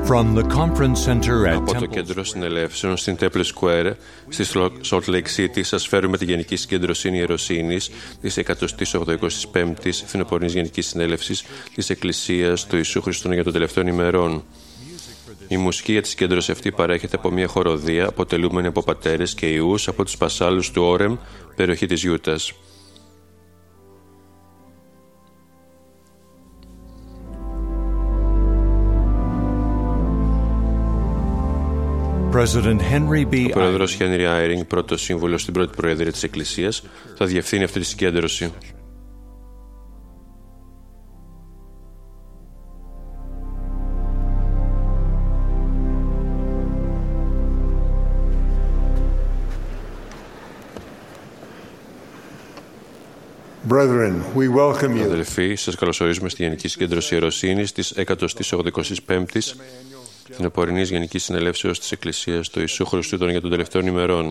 Από το κέντρο συνελεύσεων στην Temple Square στη Salt Lake City σας φέρουμε τη Γενική Συγκέντρωση Ιεροσύνης της 185ης Φθινοπορεινής Γενικής Συνέλευσης της Εκκλησίας του Ιησού Χριστού για των τελευταίων ημερών. Η μουσική για τη συγκέντρωση αυτή παρέχεται από μια χοροδία αποτελούμενη από πατέρες και ιούς από τους πασάλους του Όρεμ, περιοχή της Ιούτας. Ο πρόεδρος Henry Eyring, πρώτος σύμβουλος στην πρώτη προεδρία της Εκκλησίας, θα διευθύνει αυτή τη συγκέντρωση. Αδελφοί, σας καλωσορίζουμε στη Γενική Συγκέντρωση Ιεροσύνης της 185ης Φθινοπορεινής Γενικής Συνελεύσεως της Εκκλησίας του Ιησού Χριστού για των τελευταίων ημερών.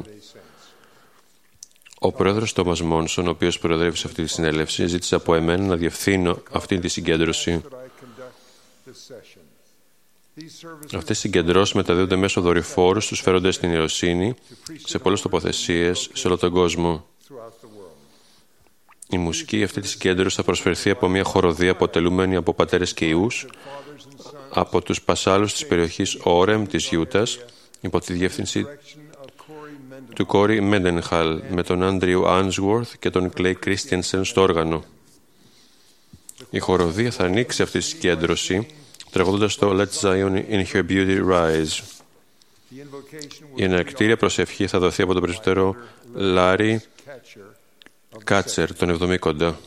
Ο πρόεδρος Τόμας Μόνσον, ο οποίος προεδρεύει σε αυτή τη συνέλευση, ζήτησε από εμένα να διευθύνω αυτή τη συγκέντρωση. Αυτές οι συγκεντρώσεις μεταδίδονται μέσω δορυφόρου στους φέροντες στην ιεροσύνη σε πολλές τοποθεσίες σε όλο τον κόσμο. Η μουσική αυτή τη συγκέντρωση θα προσφερθεί από μια χοροδία αποτελούμενη από πατέρες και ιούς από τους πασάλους της περιοχής Όρεμ της Ιούτας υπό τη διεύθυνση του Κόρι Μέντενχαλ με τον Άντριου Άνσουορθ και τον Κλέι Κρίστιενσεν στο όργανο. Η χοροδία θα ανοίξει αυτή τη συγκέντρωση τραγουδώντας το Let Zion in her beauty rise. Η εναρκτήρια προσευχή θα δοθεί από τον πρεσβύτερο Λάρι Κάτσερ, τον 70.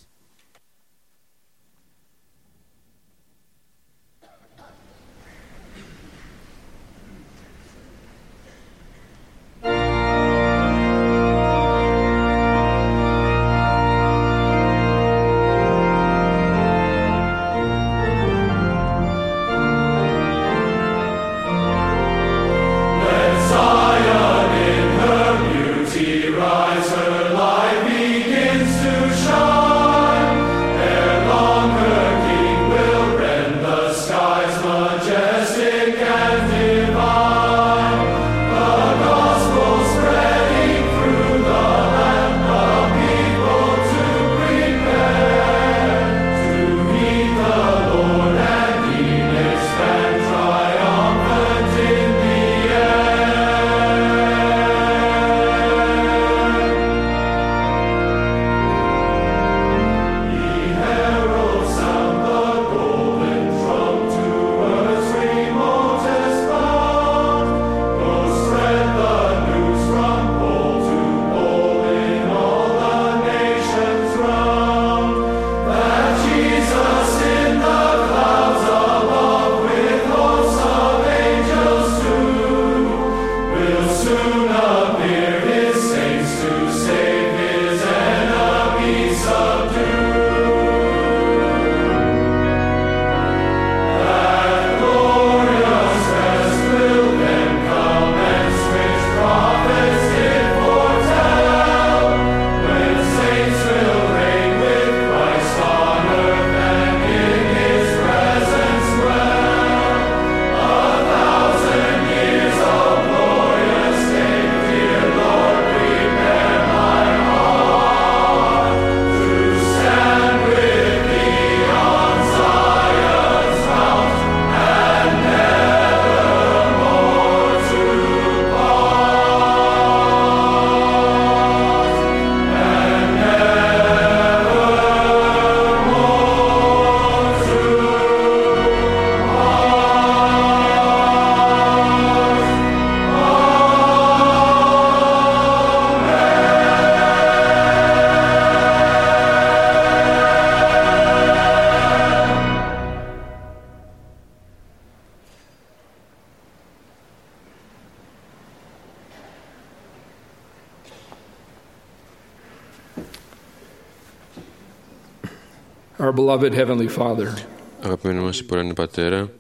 Our beloved Heavenly Father, αγαπημένοι μας υπορράνη Πατέρα,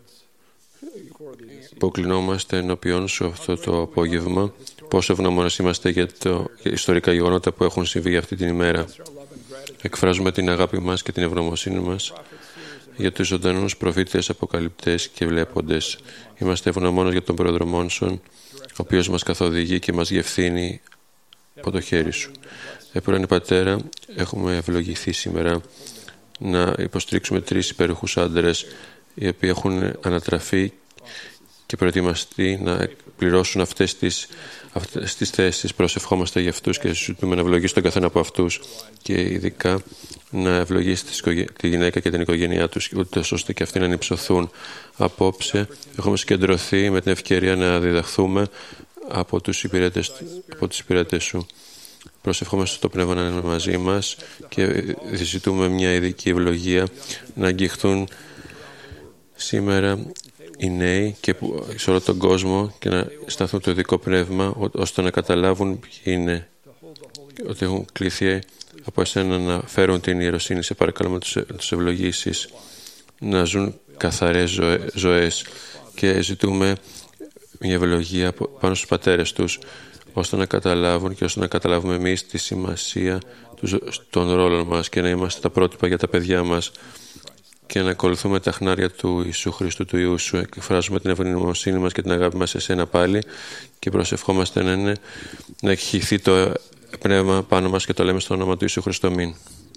υποκλεινόμαστε ενώπιόν Σου αυτό το απόγευμα, πόσο ευγνώμονες είμαστε για τα ιστορικά γεγονότα που έχουν συμβεί αυτή την ημέρα. Εκφράζουμε την αγάπη μας και την ευγνωμοσύνη μας για τους ζωντανούς προφήτες, αποκαλυπτές και βλέποντες. Είμαστε ευγνωμόνες για τον Πρόεδρο Μόνσον, ο οποίος μας καθοδηγεί και μας διευθύνει από το χέρι σου. Επουράνη Πατέρα, έχουμε ευλογηθεί σήμερα να υποστηρίξουμε 3 υπέροχους άντρες οι οποίοι έχουν ανατραφεί και προετοιμαστεί να εκπληρώσουν αυτές τις θέσεις. Προσευχόμαστε για αυτούς και ζητούμε να ευλογήσει τον καθένα από αυτούς και ειδικά να ευλογήσει τη γυναίκα και την οικογένειά τους, ούτως ώστε και αυτοί να ανυψωθούν. Απόψε έχουμε συγκεντρωθεί με την ευκαιρία να διδαχθούμε από τους υπηρέτες σου. Προσευχόμαστε στο Πνεύμα να είναι μαζί μας και ζητούμε μια ειδική ευλογία να αγγιχθούν σήμερα οι νέοι και σε όλο τον κόσμο και να σταθούν το ειδικό πνεύμα ώστε να καταλάβουν ποιοι είναι, ότι έχουν κληθεί από εσένα να φέρουν την ιεροσύνη. Σε παρακαλώ να τους ευλογήσεις να ζουν καθαρές ζωές και ζητούμε μια ευλογία πάνω στους πατέρες τους ώστε να καταλάβουν και ώστε να καταλάβουμε εμείς τη σημασία των ρόλων μας και να είμαστε τα πρότυπα για τα παιδιά μας και να ακολουθούμε τα χνάρια του Ιησού Χριστού, του Υιού σου. Εκφράζουμε την ευγνωμοσύνη μας και την αγάπη μας σε εσένα πάλι και προσευχόμαστε να εκχυθεί το πνεύμα πάνω μας και το λέμε στο όνομα του Ιησού Χριστού. Αμήν.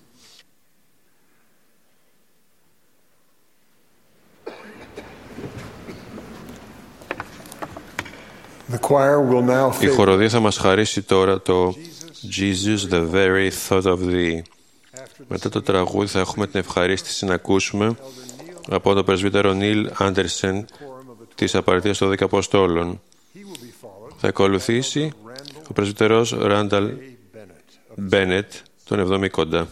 Η χοροδία θα μας χαρίσει τώρα το Jesus, the very thought of thee. Μετά το τραγούδι θα έχουμε την ευχαρίστηση να ακούσουμε από τον πρεσβύτερο Νίλ Άντερσεν της Απαρτίας των 10 Αποστόλων. Θα ακολουθήσει ο πρεσβύτερος Ράνταλ Μπένετ, τον 7η κοντά.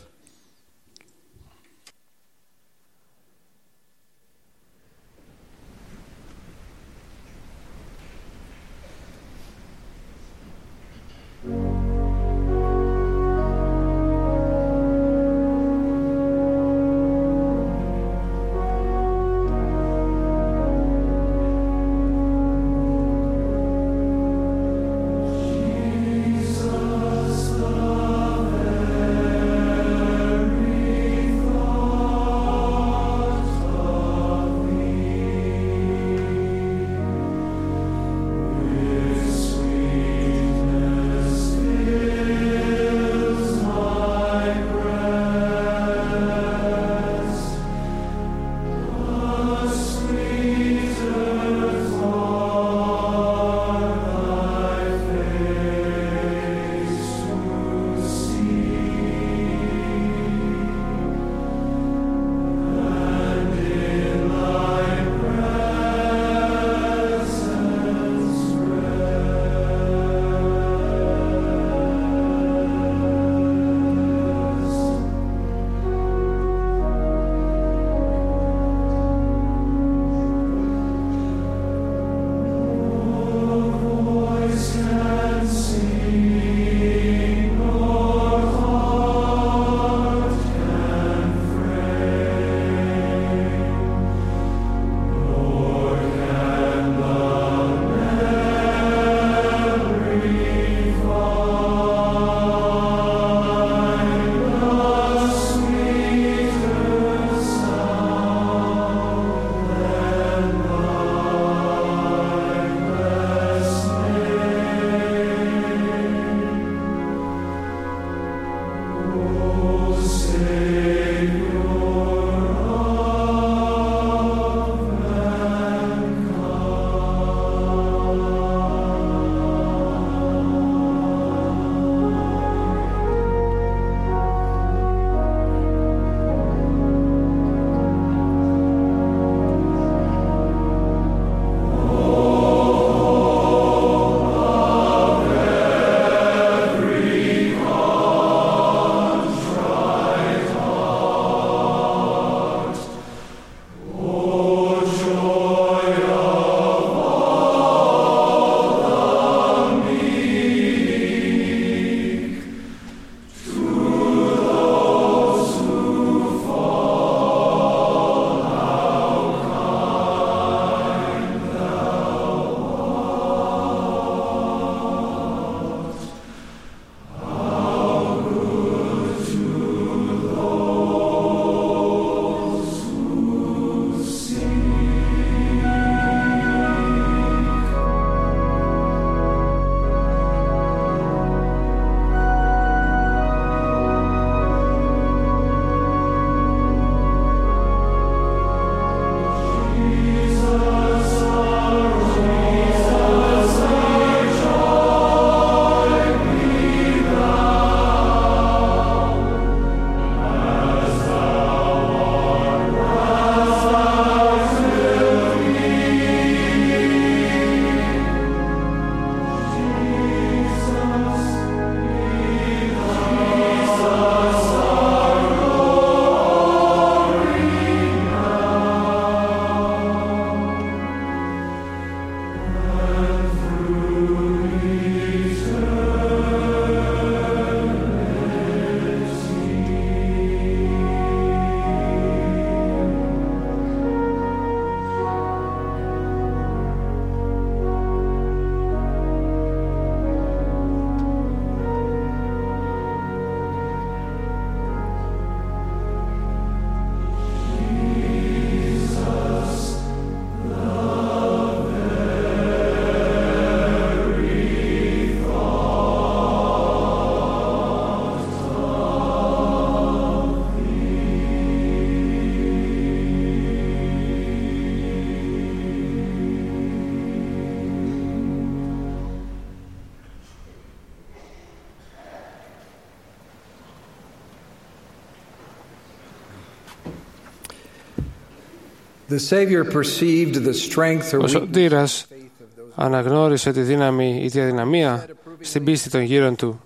Ο Σωτήρας αναγνώρισε τη δύναμη ή τη αδυναμία στην πίστη των γύρων του.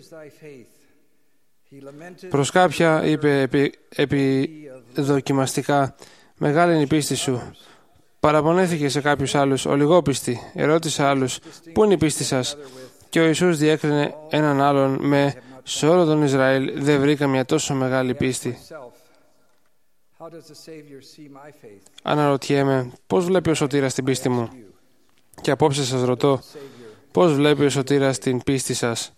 Προς κάποια είπε επιδοκιμαστικά, «Μεγάλη είναι η πίστη σου». Παραπονέθηκε σε κάποιους άλλους, «Ολιγόπιστοι». Ερώτησε άλλους, «Πού είναι η πίστη σας?» Και ο Ιησούς διέκρινε έναν άλλον με «Σε όλο τον Ισραήλ δεν βρήκα μια τόσο μεγάλη πίστη». Αναρωτιέμαι, πώς βλέπει ο Σωτήρας την πίστη μου? Και απόψε σας ρωτώ, πώς βλέπει ο Σωτήρας την πίστη σας?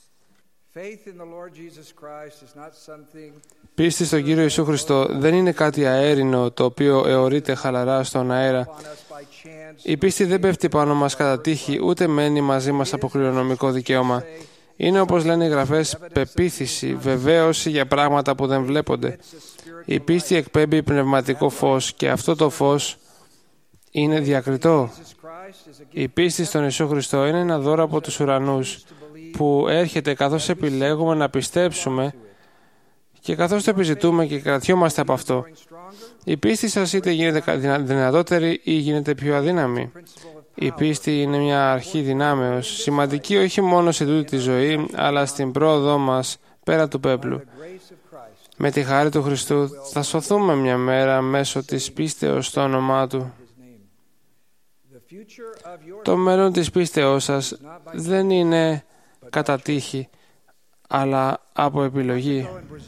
Πίστη στον Κύριο Ιησού Χριστό δεν είναι κάτι αέρινο το οποίο αιωρείται χαλαρά στον αέρα. Η πίστη δεν πέφτει πάνω μας κατά τύχη, ούτε μένει μαζί μας από κληρονομικό δικαίωμα. Είναι, όπως λένε οι γραφές, πεποίθηση, βεβαίωση για πράγματα που δεν βλέπονται. Η πίστη εκπέμπει πνευματικό φως και αυτό το φως είναι διακριτό. Η πίστη στον Ιησού Χριστό είναι ένα δώρο από τους ουρανούς που έρχεται καθώς επιλέγουμε να πιστέψουμε και καθώς το επιζητούμε και κρατιόμαστε από αυτό. Η πίστη σας είτε γίνεται δυνατότερη ή γίνεται πιο αδύναμη. Η πίστη είναι μια αρχή δυνάμεως, σημαντική όχι μόνο σε τούτη τη ζωή, αλλά στην πρόοδό μας πέρα του πέπλου. Με τη χάρη του Χριστού θα σωθούμε μια μέρα μέσω της πίστεως στο όνομά Του. Το μέλλον της πίστεώς σας δεν είναι κατά τύχη, αλλά από επιλογή.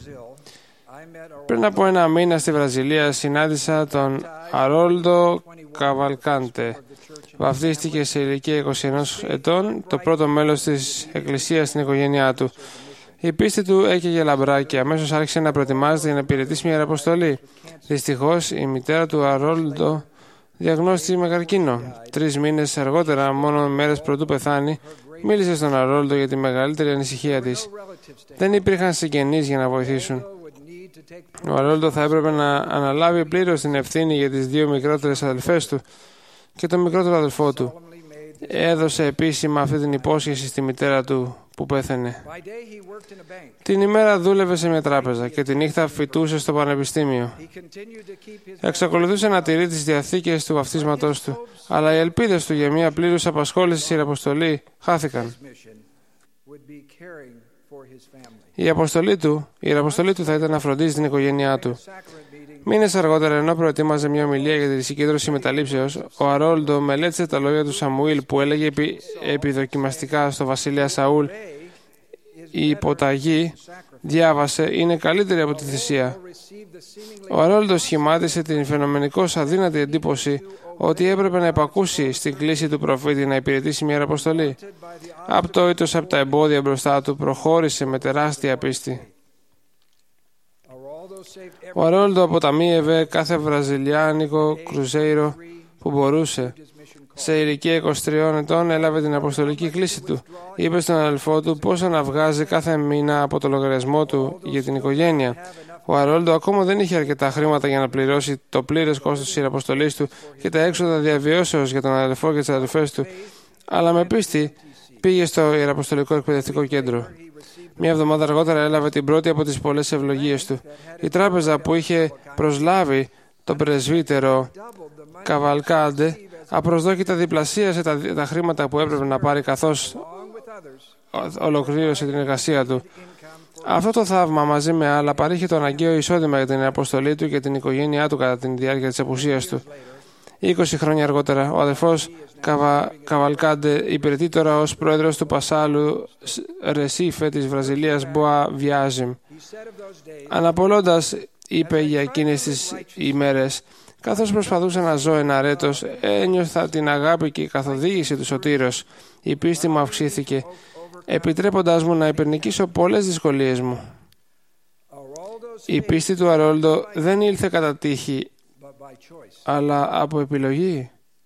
Πριν από ένα μήνα στη Βραζιλία συνάντησα τον Αρόλντο Καβαλκάντε. Βαφτίστηκε σε ηλικία 21 ετών, το πρώτο μέλος της Εκκλησίας στην οικογένειά του. Η πίστη του έκαιγε λαμπρά και αμέσως άρχισε να προετοιμάζεται για να υπηρετήσει μια ιεραποστολή. Δυστυχώς, η μητέρα του Αρόλντο διαγνώστηκε με καρκίνο. 3 μήνες αργότερα, μόνο μέρες πρωτού πεθάνει, μίλησε στον Αρόλντο για τη μεγαλύτερη ανησυχία της. Δεν υπήρχαν συγγενείς για να βοηθήσουν. Ο Αρόλντο θα έπρεπε να αναλάβει πλήρως την ευθύνη για τις 2 μικρότερες αδελφές του και τον μικρότερο αδελφό του. Έδωσε επίσημα αυτή την υπόσχεση στη μητέρα του που πέθανε. Την ημέρα δούλευε σε μια τράπεζα και τη νύχτα φοιτούσε στο πανεπιστήμιο. Εξακολουθούσε να τηρεί τις διαθήκες του βαφτίσματός του, αλλά οι ελπίδες του για μια πλήρους απασχόληση στη ιεραποστολή χάθηκαν. Η ιεραποστολή του θα ήταν να φροντίζει την οικογένειά του. Μήνες αργότερα, ενώ προετοίμαζε μια ομιλία για τη συγκέντρωση μεταλήψεως, ο Αρόλντο μελέτησε τα λόγια του Σαμουήλ που έλεγε επιδοκιμαστικά στο βασιλέα Σαούλ: «Η υποταγή», διάβασε, «είναι καλύτερη από τη θυσία». Ο Αρόλντο σχημάτισε την φαινομενικώς αδύνατη εντύπωση ότι έπρεπε να υπακούσει στην κλήση του προφήτη να υπηρετήσει μια αποστολή. Απτόητος από τα εμπόδια μπροστά του, προχώρησε με τεράστια πίστη. Ο Αρόλντο αποταμίευε κάθε βραζιλιάνικο κρουζέιρο που μπορούσε. Σε ηλικία 23 ετών έλαβε την αποστολική κλήση του. Είπε στον αδελφό του πόσο να βγάζει κάθε μήνα από το λογαριασμό του για την οικογένεια. Ο Αρόλντο ακόμα δεν είχε αρκετά χρήματα για να πληρώσει το πλήρες κόστος της ιεραποστολής του και τα έξοδα διαβιώσεως για τον αδελφό και τις αδελφές του, αλλά με πίστη πήγε στο ιεραποστολικό εκπαιδευτικό κέντρο. Μια εβδομάδα αργότερα έλαβε την πρώτη από τις πολλές ευλογίες του. Η τράπεζα που είχε προσλάβει τον πρεσβύτερο Καβαλκάντε απροσδόκητα διπλασίασε τα χρήματα που έπρεπε να πάρει καθώς ολοκλήρωσε την εργασία του. Αυτό το θαύμα μαζί με άλλα παρήχε το αναγκαίο εισόδημα για την αποστολή του και την οικογένειά του κατά τη διάρκεια της απουσίας του. 20 χρόνια αργότερα, ο αδελφός Καβαλκάντε υπηρετεί τώρα ως πρόεδρος του Πασάλου Ρεσίφε της Βραζιλίας Μποα Βιάζιμ. Αναπολώντας, είπε για εκείνες τις ημέρες, καθώς προσπαθούσα να ζω εναρέτως, ένιωθα την αγάπη και η καθοδήγηση του Σωτήρος. Η πίστη μου αυξήθηκε, επιτρέποντάς μου να υπερνικήσω πολλές δυσκολίες μου. Η πίστη του Αρόλντο δεν ήλθε κατά τύχη, αλλά από επιλογή.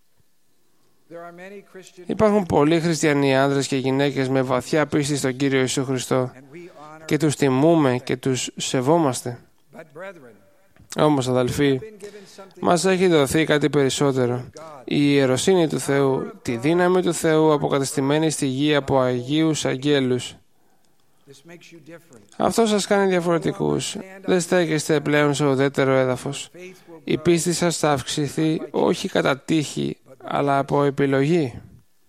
Υπάρχουν πολλοί χριστιανοί άνδρες και γυναίκες με βαθιά πίστη στον Κύριο Ιησού Χριστό και τους τιμούμε και τους σεβόμαστε. Όμως, αδελφοί, μας έχει δοθεί κάτι περισσότερο. Η ιεροσύνη του Θεού, τη δύναμη του Θεού αποκατεστημένη στη γη από Αγίους Αγγέλους. Αυτό σας κάνει διαφορετικούς. Δεν στέκεστε πλέον σε ουδέτερο έδαφος. Η πίστη σας θα αυξηθεί όχι κατά τύχη, αλλά από επιλογή.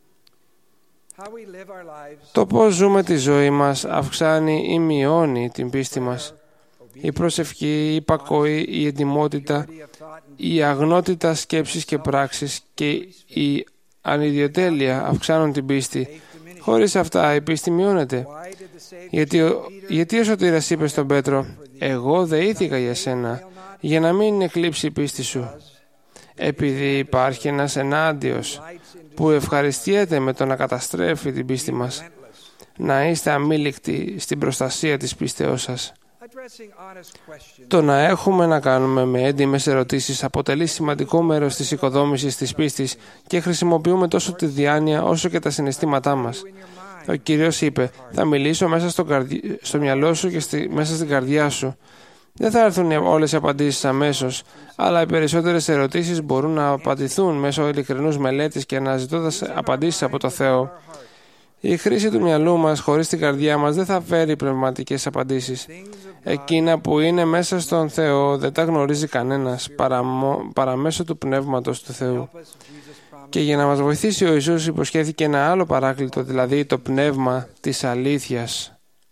Το πώς ζούμε τη ζωή μας αυξάνει ή μειώνει την πίστη μας. Η προσευχή, η υπακοή, η εντιμότητα, η αγνότητα σκέψης και πράξης και η ανιδιοτέλεια αυξάνουν την πίστη. Χωρίς αυτά η πίστη μειώνεται. Γιατί ο Σωτήρας είπε στον Πέτρο, «Εγώ δεήθηκα για σένα, για να μην εκλείψει η πίστη σου». Επειδή υπάρχει ένας ενάντιος που ευχαριστιέται με το να καταστρέφει την πίστη μας. Να είστε αμήλικτοι στην προστασία της πίστεώς σας. Το να έχουμε να κάνουμε με έντιμες ερωτήσεις αποτελεί σημαντικό μέρος της οικοδόμησης της πίστης και χρησιμοποιούμε τόσο τη διάνοια όσο και τα συναισθήματά μας. Ο Κύριος είπε, «Θα μιλήσω μέσα στο μυαλό σου και μέσα στην καρδιά σου». Δεν θα έρθουν όλες οι απαντήσεις αμέσως, αλλά οι περισσότερες ερωτήσεις μπορούν να απαντηθούν μέσω ειλικρινούς μελέτης και αναζητώντας απαντήσεις από το Θεό. Η χρήση του μυαλού μας χωρίς την καρδιά μας δεν θα φέρει πνευματικές απαντήσεις. Εκείνα που είναι μέσα στον Θεό δεν τα γνωρίζει κανένας παρά μέσω του Πνεύματος του Θεού. Και για να μας βοηθήσει ο Ιησούς υποσχέθηκε ένα άλλο παράκλητο, δηλαδή το πνεύμα της αλήθειας.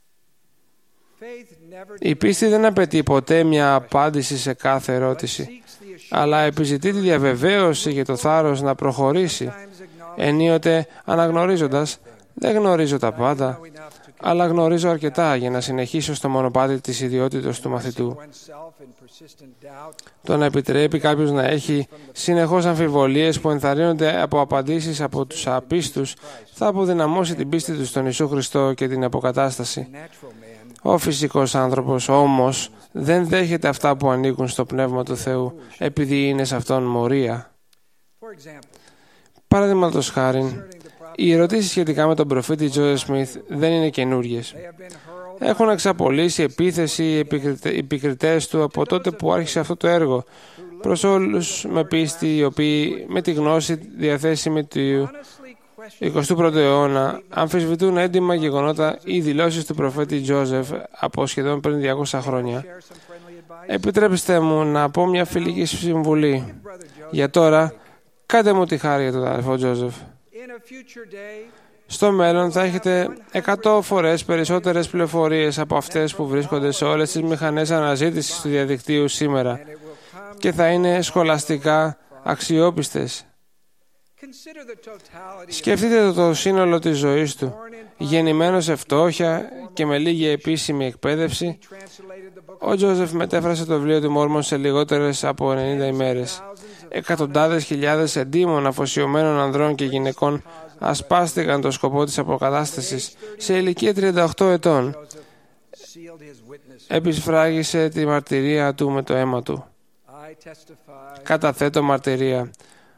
Η πίστη δεν απαιτεί ποτέ μια απάντηση σε κάθε ερώτηση, αλλά επιζητεί τη διαβεβαίωση για το θάρρος να προχωρήσει, ενίοτε αναγνωρίζοντας «Δεν γνωρίζω τα πάντα, αλλά γνωρίζω αρκετά για να συνεχίσω στο μονοπάτι της ιδιότητας του μαθητού». Το να επιτρέπει κάποιος να έχει συνεχώς αμφιβολίες που ενθαρρύνονται από απαντήσεις από τους απίστους θα αποδυναμώσει την πίστη του στον Ιησού Χριστό και την αποκατάσταση. Ο φυσικός άνθρωπος όμως δεν δέχεται αυτά που ανήκουν στο Πνεύμα του Θεού επειδή είναι σε αυτόν μορία. Παραδείγματος χάριν, οι ερωτήσεις σχετικά με τον προφήτη Τζόζεφ Σμιθ δεν είναι καινούριες. Έχουν εξαπολύσει επίθεση οι επικριτές του από τότε που άρχισε αυτό το έργο προς όλους με πίστη οι οποίοι με τη γνώση διαθέσιμη του 21ου αιώνα αμφισβητούν έντιμα γεγονότα ή δηλώσεις του προφέτη Τζόζεφ από σχεδόν πριν 200 χρόνια. Επιτρέψτε μου να πω μια φιλική συμβουλή. Για τώρα, κάντε μου τη χάρη για τον αδελφό Τζόζεφ. Στο μέλλον θα έχετε 100 φορές περισσότερες πληροφορίες από αυτές που βρίσκονται σε όλες τις μηχανές αναζήτησης του διαδικτύου σήμερα και θα είναι σχολαστικά αξιόπιστες. Σκεφτείτε το σύνολο της ζωής του. Γεννημένος σε φτώχεια και με λίγη επίσημη εκπαίδευση, ο Τζόζεφ μετέφρασε το βιβλίο του Μόρμον σε λιγότερες από 90 ημέρες. Εκατοντάδες χιλιάδες εντύμων αφοσιωμένων ανδρών και γυναικών ασπάστηκαν το σκοπό της αποκατάστασης. Σε ηλικία 38 ετών επισφράγισε τη μαρτυρία του με το αίμα του. Καταθέτω μαρτυρία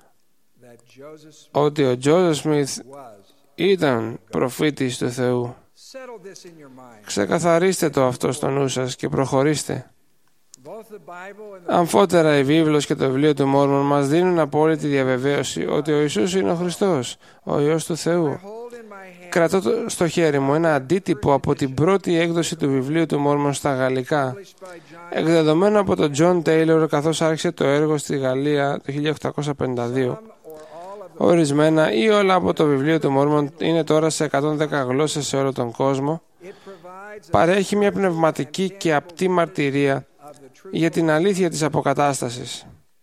ότι ο Τζόζεφ Σμιθ ήταν προφήτης του Θεού. Ξεκαθαρίστε το αυτό στο νου σας και προχωρήστε. Αμφότερα η βίβλος και το βιβλίο του Μόρμον μας δίνουν απόλυτη διαβεβαίωση ότι ο Ιησούς είναι ο Χριστός, ο Υιός του Θεού. Κρατώ στο χέρι μου ένα αντίτυπο από την πρώτη έκδοση του βιβλίου του Μόρμον στα γαλλικά, εκδεδομένο από τον Τζον Τέιλορ καθώς άρχισε το έργο στη Γαλλία το 1852. Ορισμένα ή όλα από το βιβλίο του Μόρμον είναι τώρα σε 110 γλώσσες σε όλο τον κόσμο. Παρέχει μια πνευματική και απτή μαρτυρία για την αλήθεια της αποκατάστασης.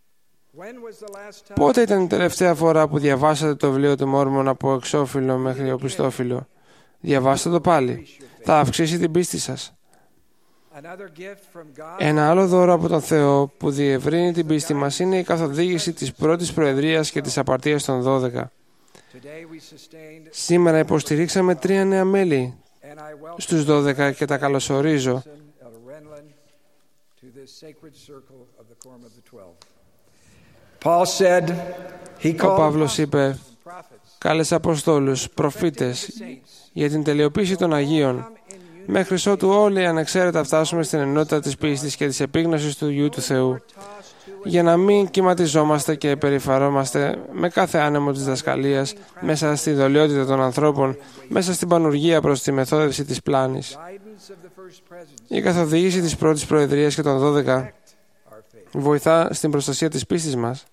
Πότε ήταν η τελευταία φορά που διαβάσατε το βιβλίο του Μόρμον από εξώφυλλο μέχρι οπισθόφυλλο? Διαβάστε το πάλι. Θα αυξήσει την πίστη σας. Ένα άλλο δώρο από τον Θεό που διευρύνει την πίστη μας είναι η καθοδήγηση της πρώτης προεδρίας και της απαρτίας των 12. Σήμερα υποστηρίξαμε 3 νέα μέλη στους 12 και τα καλωσορίζω. Ο Παύλος είπε, «Κάλεσε Αποστόλους, προφήτες, για την τελειοποίηση των Αγίων, μέχρι ότου όλοι ανεξαίρετα φτάσουμε στην ενότητα της πίστης και της επίγνωσης του Υιού του Θεού. για να μην κυματιζόμαστε και περιφαρόμαστε με κάθε άνεμο της διδασκαλίας, μέσα στη δολιότητα των ανθρώπων, μέσα στην πανουργία προς τη μεθόδευση της πλάνης. Η καθοδήγηση της πρώτης προεδρίας και των 12 βοηθά στην προστασία της πίστης μας.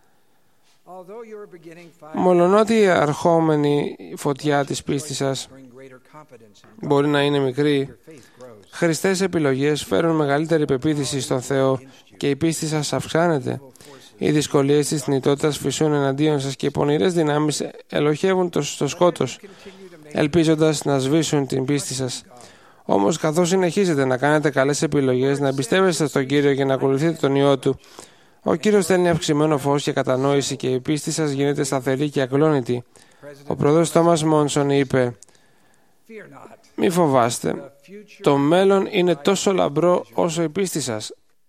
Μολονότι η αρχόμενη φωτιά της πίστης σας μπορεί να είναι μικρή, χρηστές επιλογές φέρουν μεγαλύτερη πεποίθηση στον Θεό και η πίστη σας αυξάνεται. Οι δυσκολίες της θνητότητας φυσούν εναντίον σας και οι πονηρές δυνάμεις ελοχεύουν στο σκότος, ελπίζοντας να σβήσουν την πίστη σας. Όμως, καθώς συνεχίζετε να κάνετε καλές επιλογές, να εμπιστεύεστε στον Κύριο και να ακολουθείτε τον Υιό Του, ο Κύριος στέλνει αυξημένο φως και κατανόηση και η πίστη σας γίνεται σταθερή και ακλόνητη. Ο πρόεδρος Τόμας Μόνσον είπε: «Μη φοβάστε, το μέλλον είναι τόσο λαμπρό όσο η πίστη σας».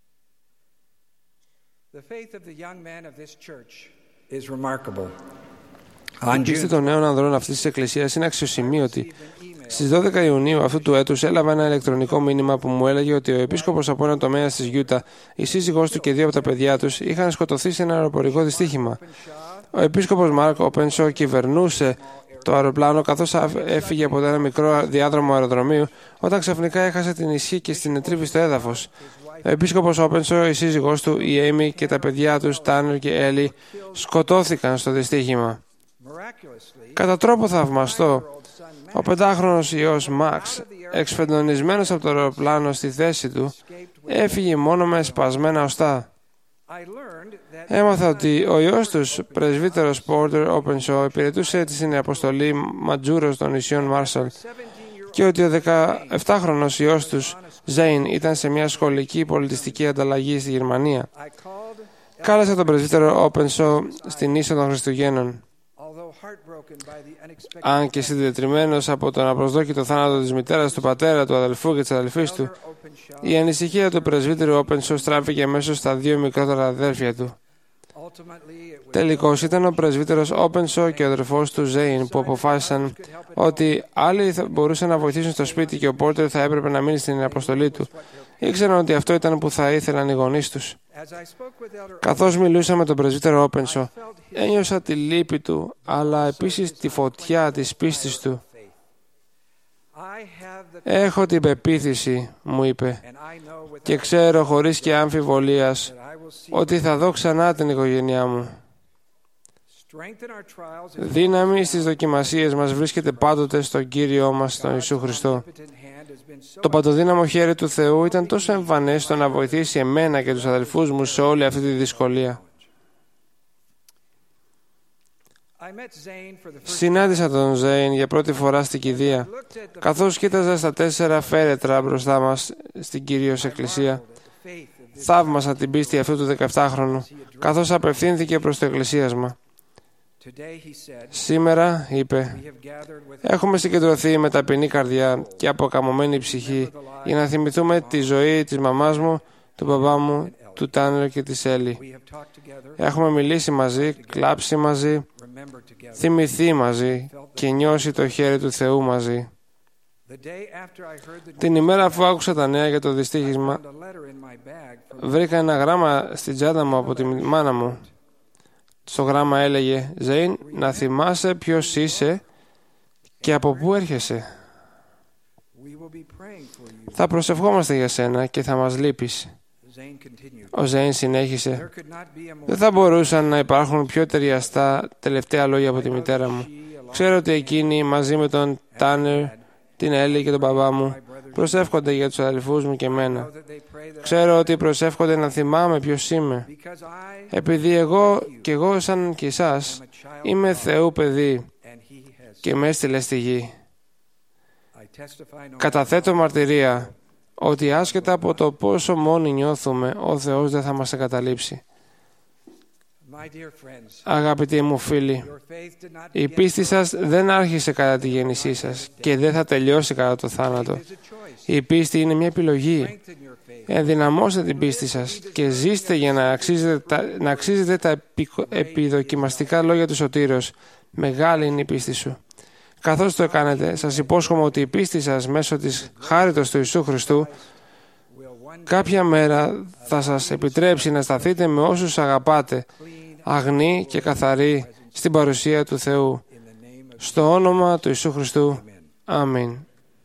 Η πίστη των νέων ανδρών αυτής της Εκκλησίας είναι αξιοσημείωτη. Στις 12 Ιουνίου αυτού του έτους έλαβα ένα ηλεκτρονικό μήνυμα που μου έλεγε ότι ο επίσκοπος από ένα τομέα της Γιούτα, η σύζυγός του και 2 από τα παιδιά τους είχαν σκοτωθεί σε ένα αεροπορικό δυστύχημα. Ο επίσκοπος Μάρκ Όπενσο κυβερνούσε το αεροπλάνο καθώς έφυγε από ένα μικρό διάδρομο αεροδρομίου, όταν ξαφνικά έχασε την ισχύ και συνετρίβη στο έδαφος. Ο επίσκοπος Όπενσο, η σύζυγός του, η Έιμι και τα παιδιά τους, Τάνερ και Έλλη, σκοτώθηκαν στο δυστύχημα. Κατά τρόπο θαυμαστό, ο 5χρονος ιός Μαξ, εξφεντονισμένος από το αεροπλάνο στη θέση του, έφυγε μόνο με σπασμένα οστά. Έμαθα ότι ο ιός τους, πρεσβύτερος Πόρτερ Όπενσο, υπηρετούσε στην αποστολή Ματζούρος των νησιών Μάρσαλ και ότι ο 17χρονος ιός τους, Ζέιν, ήταν σε μια σχολική πολιτιστική ανταλλαγή στη Γερμανία. Κάλεσα τον πρεσβύτερο Όπενσο στην ίσο των Χριστουγέννων. Αν και συντετριμμένος από τον απροσδόκητο θάνατο της μητέρας του πατέρα, του αδελφού και της αδελφής του, η ανησυχία του πρεσβύτερου Όπενσο στράφηκε αμέσως στα 2 μικρότερα αδέρφια του. Τελικώς ήταν ο πρεσβύτερος Όπενσο και ο αδερφός του Ζέιν που αποφάσισαν ότι άλλοι θα μπορούσαν να βοηθήσουν στο σπίτι και ο Πόρτερ θα έπρεπε να μείνει στην αποστολή του. Ήξεραν ότι αυτό ήταν που θα ήθελαν οι γονείς τους. Καθώς μιλούσα με τον πρεσβύτερο Όπενσο, ένιωσα τη λύπη του, αλλά επίσης τη φωτιά της πίστης του. «Έχω την πεποίθηση», μου είπε, «και ξέρω χωρίς και αμφιβολίας ότι θα δω ξανά την οικογένειά μου». Δύναμη στις δοκιμασίες μας βρίσκεται πάντοτε στον Κύριό μας, τον Ιησού Χριστό. Το παντοδύναμο χέρι του Θεού ήταν τόσο εμφανές στο να βοηθήσει εμένα και τους αδελφούς μου σε όλη αυτή τη δυσκολία. Συνάντησα τον Ζέιν για πρώτη φορά στην κηδεία. Καθώς κοίταζα στα 4 φέρετρα μπροστά μας στην Κυρίως Εκκλησία, θαύμασα την πίστη αυτού του 17χρονου, καθώς απευθύνθηκε προς το εκκλησίασμα. «Σήμερα», είπε, «έχουμε συγκεντρωθεί με ταπεινή καρδιά και αποκαμωμένη ψυχή για να θυμηθούμε τη ζωή της μαμάς μου, του μπαμπά μου, του Τάνερ και της Έλλη. Έχουμε μιλήσει μαζί, κλάψει μαζί, θυμηθεί μαζί και νιώσει το χέρι του Θεού μαζί. Την ημέρα αφού άκουσα τα νέα για το δυστύχημα, βρήκα ένα γράμμα στην τσάντα μου από τη μάνα μου. Στο γράμμα έλεγε: «Ζέιν, να θυμάσαι ποιος είσαι και από πού έρχεσαι. Θα προσευχόμαστε για σένα και θα μας λείπεις». Ο Ζέιν συνέχισε: «Δεν θα μπορούσαν να υπάρχουν πιο ταιριαστά τελευταία λόγια από τη μητέρα μου. Ξέρω ότι εκείνοι μαζί με τον Τάνερ, την Έλλη και τον μπαμπά μου προσεύχονται για τους αδελφούς μου και εμένα. Ξέρω ότι προσεύχονται να θυμάμαι ποιος είμαι. Επειδή εγώ σαν και εσάς είμαι Θεού παιδί και με έστειλε στη γη. Καταθέτω μαρτυρία ότι άσχετα από το πόσο μόνοι νιώθουμε, ο Θεός δεν θα μας εγκαταλείψει». Αγαπητοί μου φίλοι, η πίστη σας δεν άρχισε κατά τη γέννησή σας και δεν θα τελειώσει κατά το θάνατο. Η πίστη είναι μια επιλογή. Ενδυναμώστε την πίστη σας και ζήστε για να αξίζετε τα επιδοκιμαστικά λόγια του Σωτήρος. Μεγάλη είναι η πίστη σου. Καθώς το κάνετε, σας υπόσχομαι ότι η πίστη σας μέσω της χάριτος του Ιησού Χριστού Κάποια μέρα θα σας επιτρέψει να σταθείτε με όσους αγαπάτε, αγνοί και καθαροί στην παρουσία του Θεού. Στο όνομα του Ιησού Χριστού. Αμήν.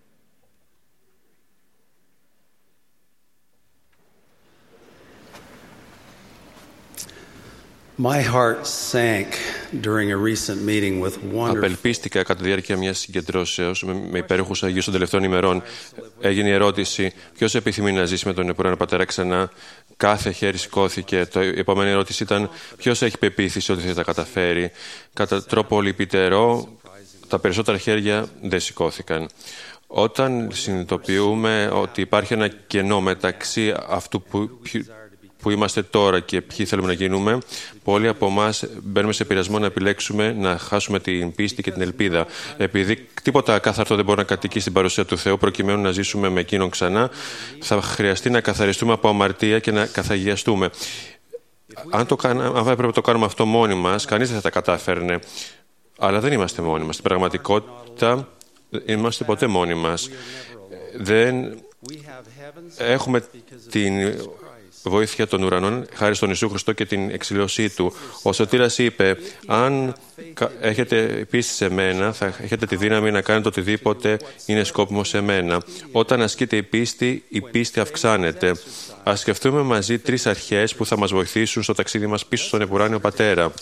My heart sank during a recent meeting with wonderful. Απελπίστηκα κατά τη διάρκεια μιας συγκεντρώσεως με υπέροχους Αγίους των τελευταίων ημερών. Έγινε η ερώτηση: ποιος επιθυμεί να ζήσει με τον αιωπουρανό Πατέρα ξανά? Κάθε χέρι σηκώθηκε. Η επόμενη ερώτηση ήταν: ποιος έχει πεποίθηση ότι θα τα καταφέρει? Κατά τρόπο λυπητερό, τα περισσότερα χέρια δεν σηκώθηκαν. Όταν συνειδητοποιούμε ότι υπάρχει ένα κενό μεταξύ αυτού που είμαστε τώρα και ποιοι θέλουμε να γίνουμε, πολλοί από εμάς μπαίνουμε σε πειρασμό να επιλέξουμε να χάσουμε την πίστη και την ελπίδα. Επειδή τίποτα ακάθαρτο δεν μπορεί να κατοικεί στην παρουσία του Θεού, προκειμένου να ζήσουμε με Εκείνον ξανά, θα χρειαστεί να καθαριστούμε από αμαρτία και να καθαγιαστούμε. Αν έπρεπε να το κάνουμε αυτό μόνοι μας, κανείς δεν θα τα κατάφερνε. Αλλά δεν είμαστε μόνοι μας. Στην πραγματικότητα, δεν είμαστε ποτέ μόνοι μας. Δεν έχουμε την βοήθεια των ουρανών, χάρη στον Ιησού Χριστό και την εξηλαίωσή Του. Ο Σωτήρας είπε: αν έχετε πίστη σε μένα, θα έχετε τη δύναμη να κάνετε οτιδήποτε είναι σκόπιμο σε μένα. Όταν ασκείται η πίστη αυξάνεται. Ας σκεφτούμε μαζί 3 αρχές που θα μας βοηθήσουν στο ταξίδι μας πίσω στον Επουράνιο Πατέρα.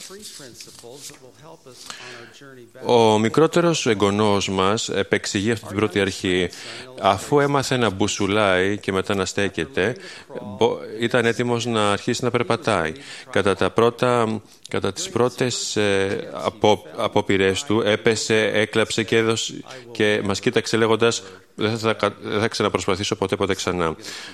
Ο μικρότερος εγγονός μας επεξηγεί αυτή την πρώτη αρχή. Αφού έμαθε να μπουσουλάει και μετά να στέκεται, ήταν έτοιμος να αρχίσει να περπατάει. Κατά τις πρώτες απόπειρες του έπεσε, έκλαψε και μας κοίταξε λέγοντας: δεν θα ξαναπροσπαθήσω ποτέ ξανά.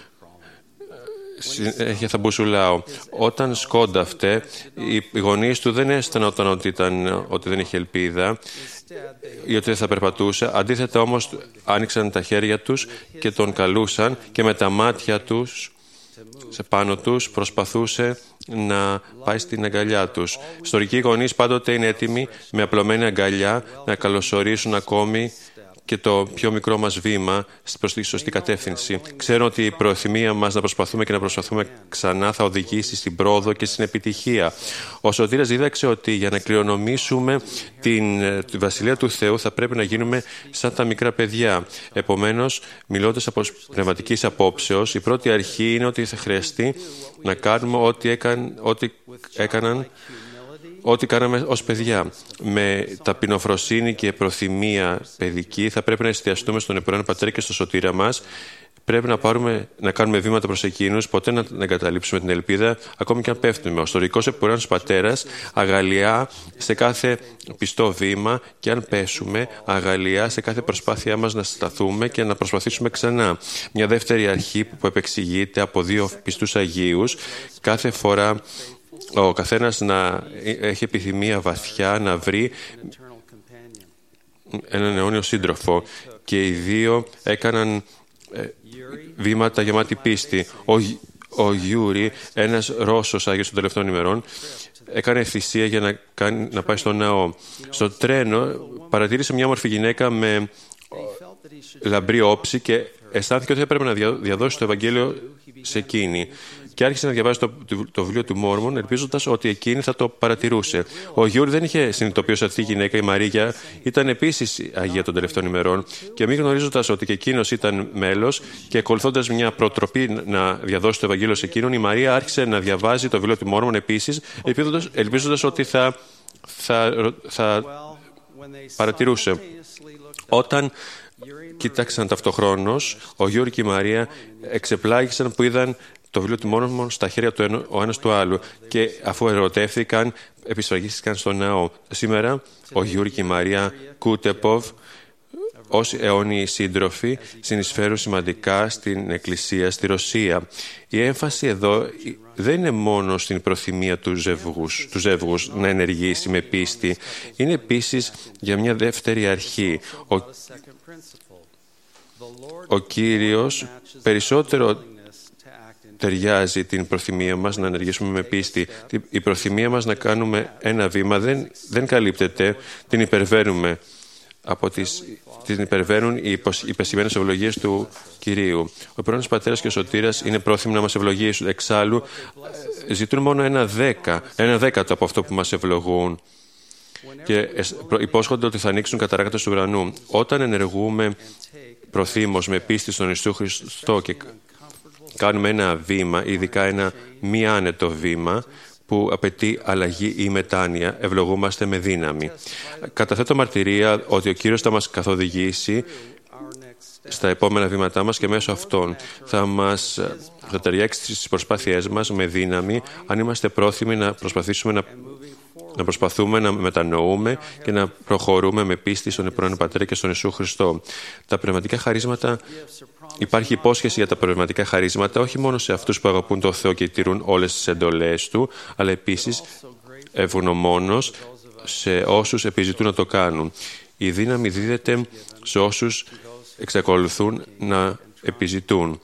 Συνέχεια θα μπουσουλάω. Όταν σκόνταυτε, οι γονείς του δεν αισθανόταν ότι δεν είχε ελπίδα ή ότι δεν θα περπατούσε. Αντίθετα όμως άνοιξαν τα χέρια τους και τον καλούσαν και με τα μάτια τους πάνω τους προσπαθούσε να πάει στην αγκαλιά τους. Ιστορικοί γονείς πάντοτε είναι έτοιμοι με απλωμένη αγκαλιά να καλωσορίσουν ακόμη και το πιο μικρό μας βήμα προς τη σωστή κατεύθυνση. Ξέρω ότι η προθυμία μας να προσπαθούμε και να προσπαθούμε ξανά θα οδηγήσει στην πρόοδο και στην επιτυχία. Ο Σωτήρας δίδαξε ότι για να κληρονομήσουμε τη Βασιλεία του Θεού θα πρέπει να γίνουμε σαν τα μικρά παιδιά. Επομένως, μιλώντας από πνευματικής απόψεως, η πρώτη αρχή είναι ότι θα χρειαστεί να κάνουμε ό,τι κάναμε ως παιδιά. Με ταπεινοφροσύνη και προθυμία παιδική θα πρέπει να εστιαστούμε στον Επουράνιο Πατέρα και στο Σωτήρα μας. Πρέπει να κάνουμε βήματα προς εκείνους, ποτέ να εγκαταλείψουμε την ελπίδα, ακόμη και αν πέφτουμε. Ο ιστορικός Επουράνιος Πατέρας αγαλιά σε κάθε πιστό βήμα και αν πέσουμε, αγαλιά σε κάθε προσπάθειά μας να σταθούμε και να προσπαθήσουμε ξανά. Μια δεύτερη αρχή που επεξηγείται από 2 πιστούς Αγίους, κάθε φορά ο καθένας να έχει επιθυμία βαθιά να βρει έναν αιώνιο σύντροφο και οι 2 έκαναν βήματα γεμάτη πίστη. Ο Γιούρι, ένας Ρώσος Άγιος των τελευταίων ημερών, έκανε θυσία για να πάει στο ναό. Στο τρένο παρατήρησε μια όμορφη γυναίκα με λαμπρή όψη και αισθάνθηκε ότι έπρεπε να διαδώσει το Ευαγγέλιο σε εκείνη. Και άρχισε να διαβάζει το βιβλίο του Μόρμον, ελπίζοντας ότι εκείνη θα το παρατηρούσε. Ο Γιούρι δεν είχε συνειδητοποιήσει ότι αυτή η γυναίκα, η Μαρία, ήταν επίσης Αγία των τελευταίων ημερών, και μη γνωρίζοντας ότι και εκείνος ήταν μέλος και ακολουθώντας μια προτροπή να διαδώσει το Ευαγγέλιο σε εκείνον, η Μαρία άρχισε να διαβάζει το βιβλίο του Μόρμον επίσης, ελπίζοντας ότι θα παρατηρούσε. Όταν κοίταξαν ταυτοχρόνως, ο Γιούρι και η Μαρία εξεπλάγησαν που είδαν το βιβλίο του Μόρμον στα χέρια του ο ένας του άλλου και αφού ερωτεύθηκαν, επισφραγίστηκαν στο ναό. Σήμερα, ο Γιούρι και η Μαρία Κούτεποβ, ως αιώνιοι σύντροφοι, συνεισφέρουν σημαντικά στην Εκκλησία στη Ρωσία. Η έμφαση εδώ δεν είναι μόνο στην προθυμία του ζεύγους να ενεργήσει με πίστη. Είναι επίσης για μια δεύτερη αρχή. Ο Κύριος περισσότερο ταιριάζει την προθυμία μας να ενεργήσουμε με πίστη. Η προθυμία μας να κάνουμε ένα βήμα δεν καλύπτεται, την υπερβαίνουμε. την υπερβαίνουν οι υπεσχημένες ευλογίες του Κυρίου. Ο πρώτος πατέρας και ο σωτήρας είναι πρόθυμοι να μας ευλογήσουν. Εξάλλου, ζητούν μόνο ένα δέκατο από αυτό που μας ευλογούν και υπόσχονται ότι θα ανοίξουν καταράκτες του ουρανού. Όταν ενεργούμε προθύμως με πίστη στον Ιησού Χριστό και κάνουμε ένα βήμα, ειδικά ένα μη άνετο βήμα, που απαιτεί αλλαγή ή μετάνοια, ευλογούμαστε με δύναμη. Καταθέτω μαρτυρία ότι ο Κύριος θα μας καθοδηγήσει στα επόμενα βήματά μας και μέσω αυτών θα ταιριάξει τις προσπάθειές μας με δύναμη, αν είμαστε πρόθυμοι να προσπαθούμε να μετανοούμε και να προχωρούμε με πίστη στον Επρόεδρο Πατέρα και στον Ιησού Χριστό. Τα πνευματικά χαρίσματα, υπάρχει υπόσχεση για τα πνευματικά χαρίσματα όχι μόνο σε αυτούς που αγαπούν τον Θεό και τηρούν όλες τις εντολές Του, αλλά επίσης ευγνωμόνος σε όσους επιζητούν να το κάνουν. Η δύναμη δίδεται σε όσους εξακολουθούν να επιζητούν.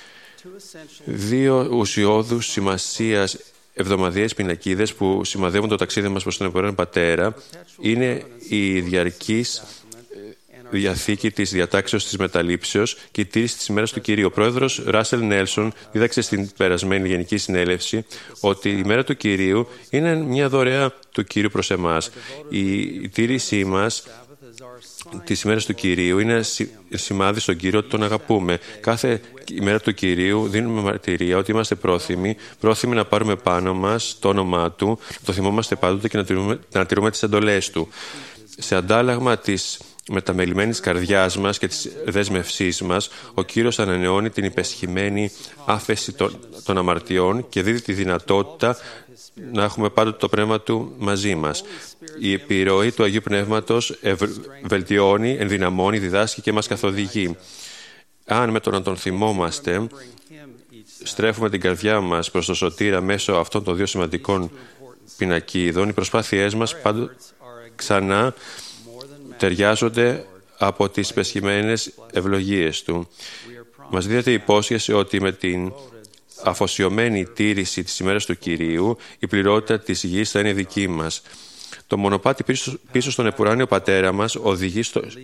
Δύο ουσιώδους σημασίας εβδομαδιαίες πινακίδες που σημαδεύουν το ταξίδι μας προς τον Επρόεδρο Πατέρα είναι η διαρκής διαθήκη της διατάξεως της μεταλήψεως και η τήρηση της ημέρας του Κυρίου. Ο πρόεδρος Ράσελ Νέλσον δίδαξε στην περασμένη Γενική Συνέλευση ότι η ημέρα του Κυρίου είναι μια δωρεά του Κυρίου προς εμάς. Η τήρησή μας της ημέρας του Κυρίου είναι σημάδι στον Κύριο ότι τον αγαπούμε. Κάθε ημέρα του Κυρίου δίνουμε μαρτυρία ότι είμαστε πρόθυμοι να πάρουμε πάνω μας το όνομά Του, να το θυμόμαστε πάντοτε και να τηρούμε τις εντολές Του. Σε αντάλλαγμα της μεταμελημένης καρδιάς μας και της δέσμευσής μας, ο Κύριος ανανεώνει την υπεσχημένη άφεση των αμαρτιών και δίδει τη δυνατότητα να έχουμε πάντοτε το πνεύμα Του μαζί μας. Η επιρροή του Αγίου Πνεύματος βελτιώνει, ενδυναμώνει, διδάσκει και μας καθοδηγεί. Αν με το να τον θυμόμαστε στρέφουμε την καρδιά μας προς τον Σωτήρα μέσω αυτών των δύο σημαντικών πινακίδων, οι προσπάθειές μας ξανά ταιριάζονται από τις υπεσχημένες ευλογίες Του. Μας δίδεται υπόσχεση ότι με την αφοσιωμένη τήρηση της ημέρας του Κυρίου η πληρότητα της γης θα είναι δική μας. Το μονοπάτι πίσω στον επουράνιο Πατέρα μας οδηγεί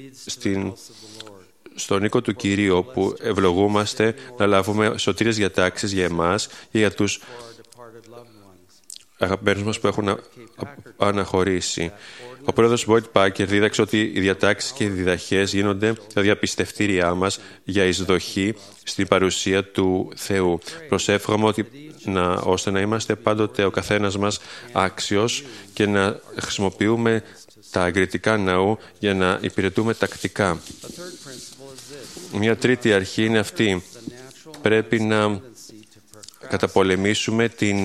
στον οίκο του Κυρίου, όπου ευλογούμαστε να λάβουμε σωτήριες διατάξεις για εμάς και για τους αγαπημένους μας που έχουν αναχωρήσει. Ο πρόεδρος Βόιτ Πάκερ δίδαξε ότι οι διατάξεις και οι διδαχές γίνονται τα διαπιστευτήριά μας για εισδοχή στην παρουσία του Θεού. Προσεύχομαι ώστε να είμαστε πάντοτε ο καθένας μας άξιος και να χρησιμοποιούμε τα εγκριτικά ναού για να υπηρετούμε τακτικά. Μια τρίτη αρχή είναι αυτή. Πρέπει να καταπολεμήσουμε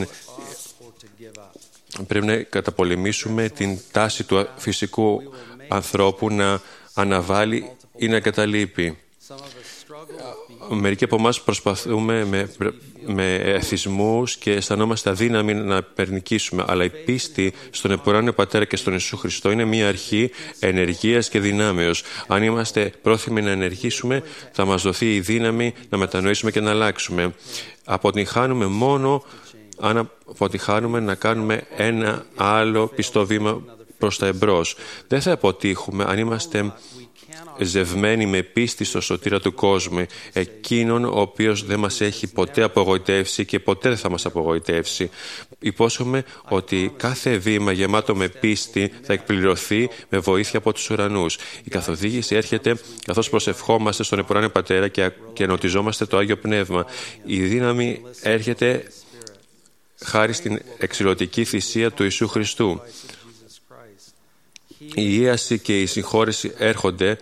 την τάση του φυσικού ανθρώπου να αναβάλει ή να καταλείπει. Μερικοί από εμάς προσπαθούμε με εθισμούς και αισθανόμαστε αδύναμοι να περνικήσουμε, αλλά η πίστη στον Επουράνιο Πατέρα και στον Ιησού Χριστό είναι μια αρχή ενεργείας και δυνάμεως. Αν είμαστε πρόθυμοι να ενεργήσουμε, θα μας δοθεί η δύναμη να μετανοήσουμε και να αλλάξουμε. Αποτυγχάνουμε μόνο αν αποτυχάνουμε να κάνουμε ένα άλλο πιστό βήμα προς τα εμπρός. Δεν θα αποτύχουμε αν είμαστε ζευμένοι με πίστη στο σωτήρα του κόσμου, εκείνον ο οποίος δεν μας έχει ποτέ απογοητεύσει και ποτέ δεν θα μας απογοητεύσει. Υπόσχομαι ότι κάθε βήμα γεμάτο με πίστη θα εκπληρωθεί με βοήθεια από τους ουρανούς. Η καθοδήγηση έρχεται καθώς προσευχόμαστε στον Επουράνιο Πατέρα και ενωτιζόμαστε το Άγιο Πνεύμα. Η δύναμη έρχεται χάρη στην εξηλωτική θυσία του Ιησού Χριστού. Η ίαση και η συγχώρεση έρχονται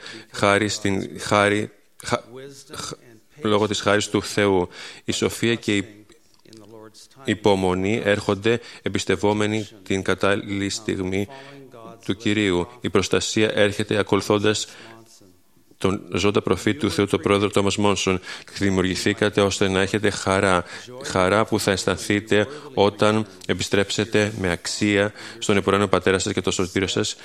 λόγω της χάρης του Θεού. Η σοφία και η υπομονή έρχονται εμπιστευόμενοι την κατάλληλη στιγμή του Κυρίου. Η προστασία έρχεται ακολουθώντας τον ζώντα προφήτη του Θεού, τον πρόεδρο Τόμας Μόνσον. Δημιουργηθήκατε ώστε να έχετε χαρά που θα αισθανθείτε όταν επιστρέψετε με αξία στον Επουράνιο Πατέρα σας και τον Σωτήρο σας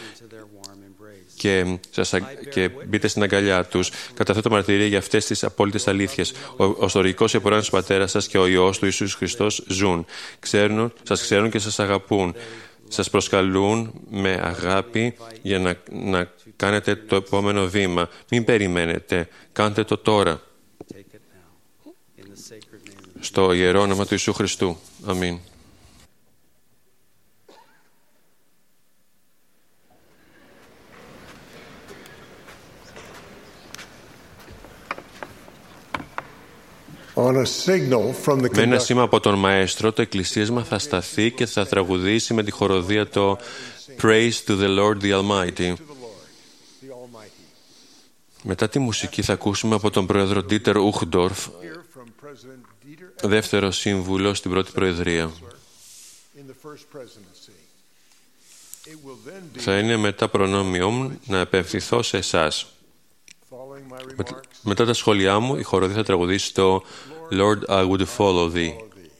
και μπείτε στην αγκαλιά τους. Καταθέτω μαρτυρία για αυτές τις απόλυτες αλήθειες. Ο στοργικός Επουράνιος Πατέρας σας και ο Υιός του Ιησούς Χριστός ζουν. Σας ξέρουν και σας αγαπούν. σας προσκαλούν με αγάπη για να κάνετε το επόμενο βήμα. Μην περιμένετε. Κάντε το τώρα. Στο ιερό όνομα του Ιησού Χριστού. Αμήν. Με ένα σήμα από τον Μαέστρο, το εκκλησίασμα θα σταθεί και θα τραγουδήσει με τη χοροδία το Praise to the Lord the Almighty. Μετά τη μουσική θα ακούσουμε από τον πρόεδρο Ντίτερ Οχντόρφ, δεύτερο σύμβουλο στην πρώτη προεδρία. Θα είναι μετά προνόμιό μου να επευθυνθώ σε εσάς. Μετά τα σχόλιά μου, η χοροδία θα τραγουδήσει το Lord, I would follow thee.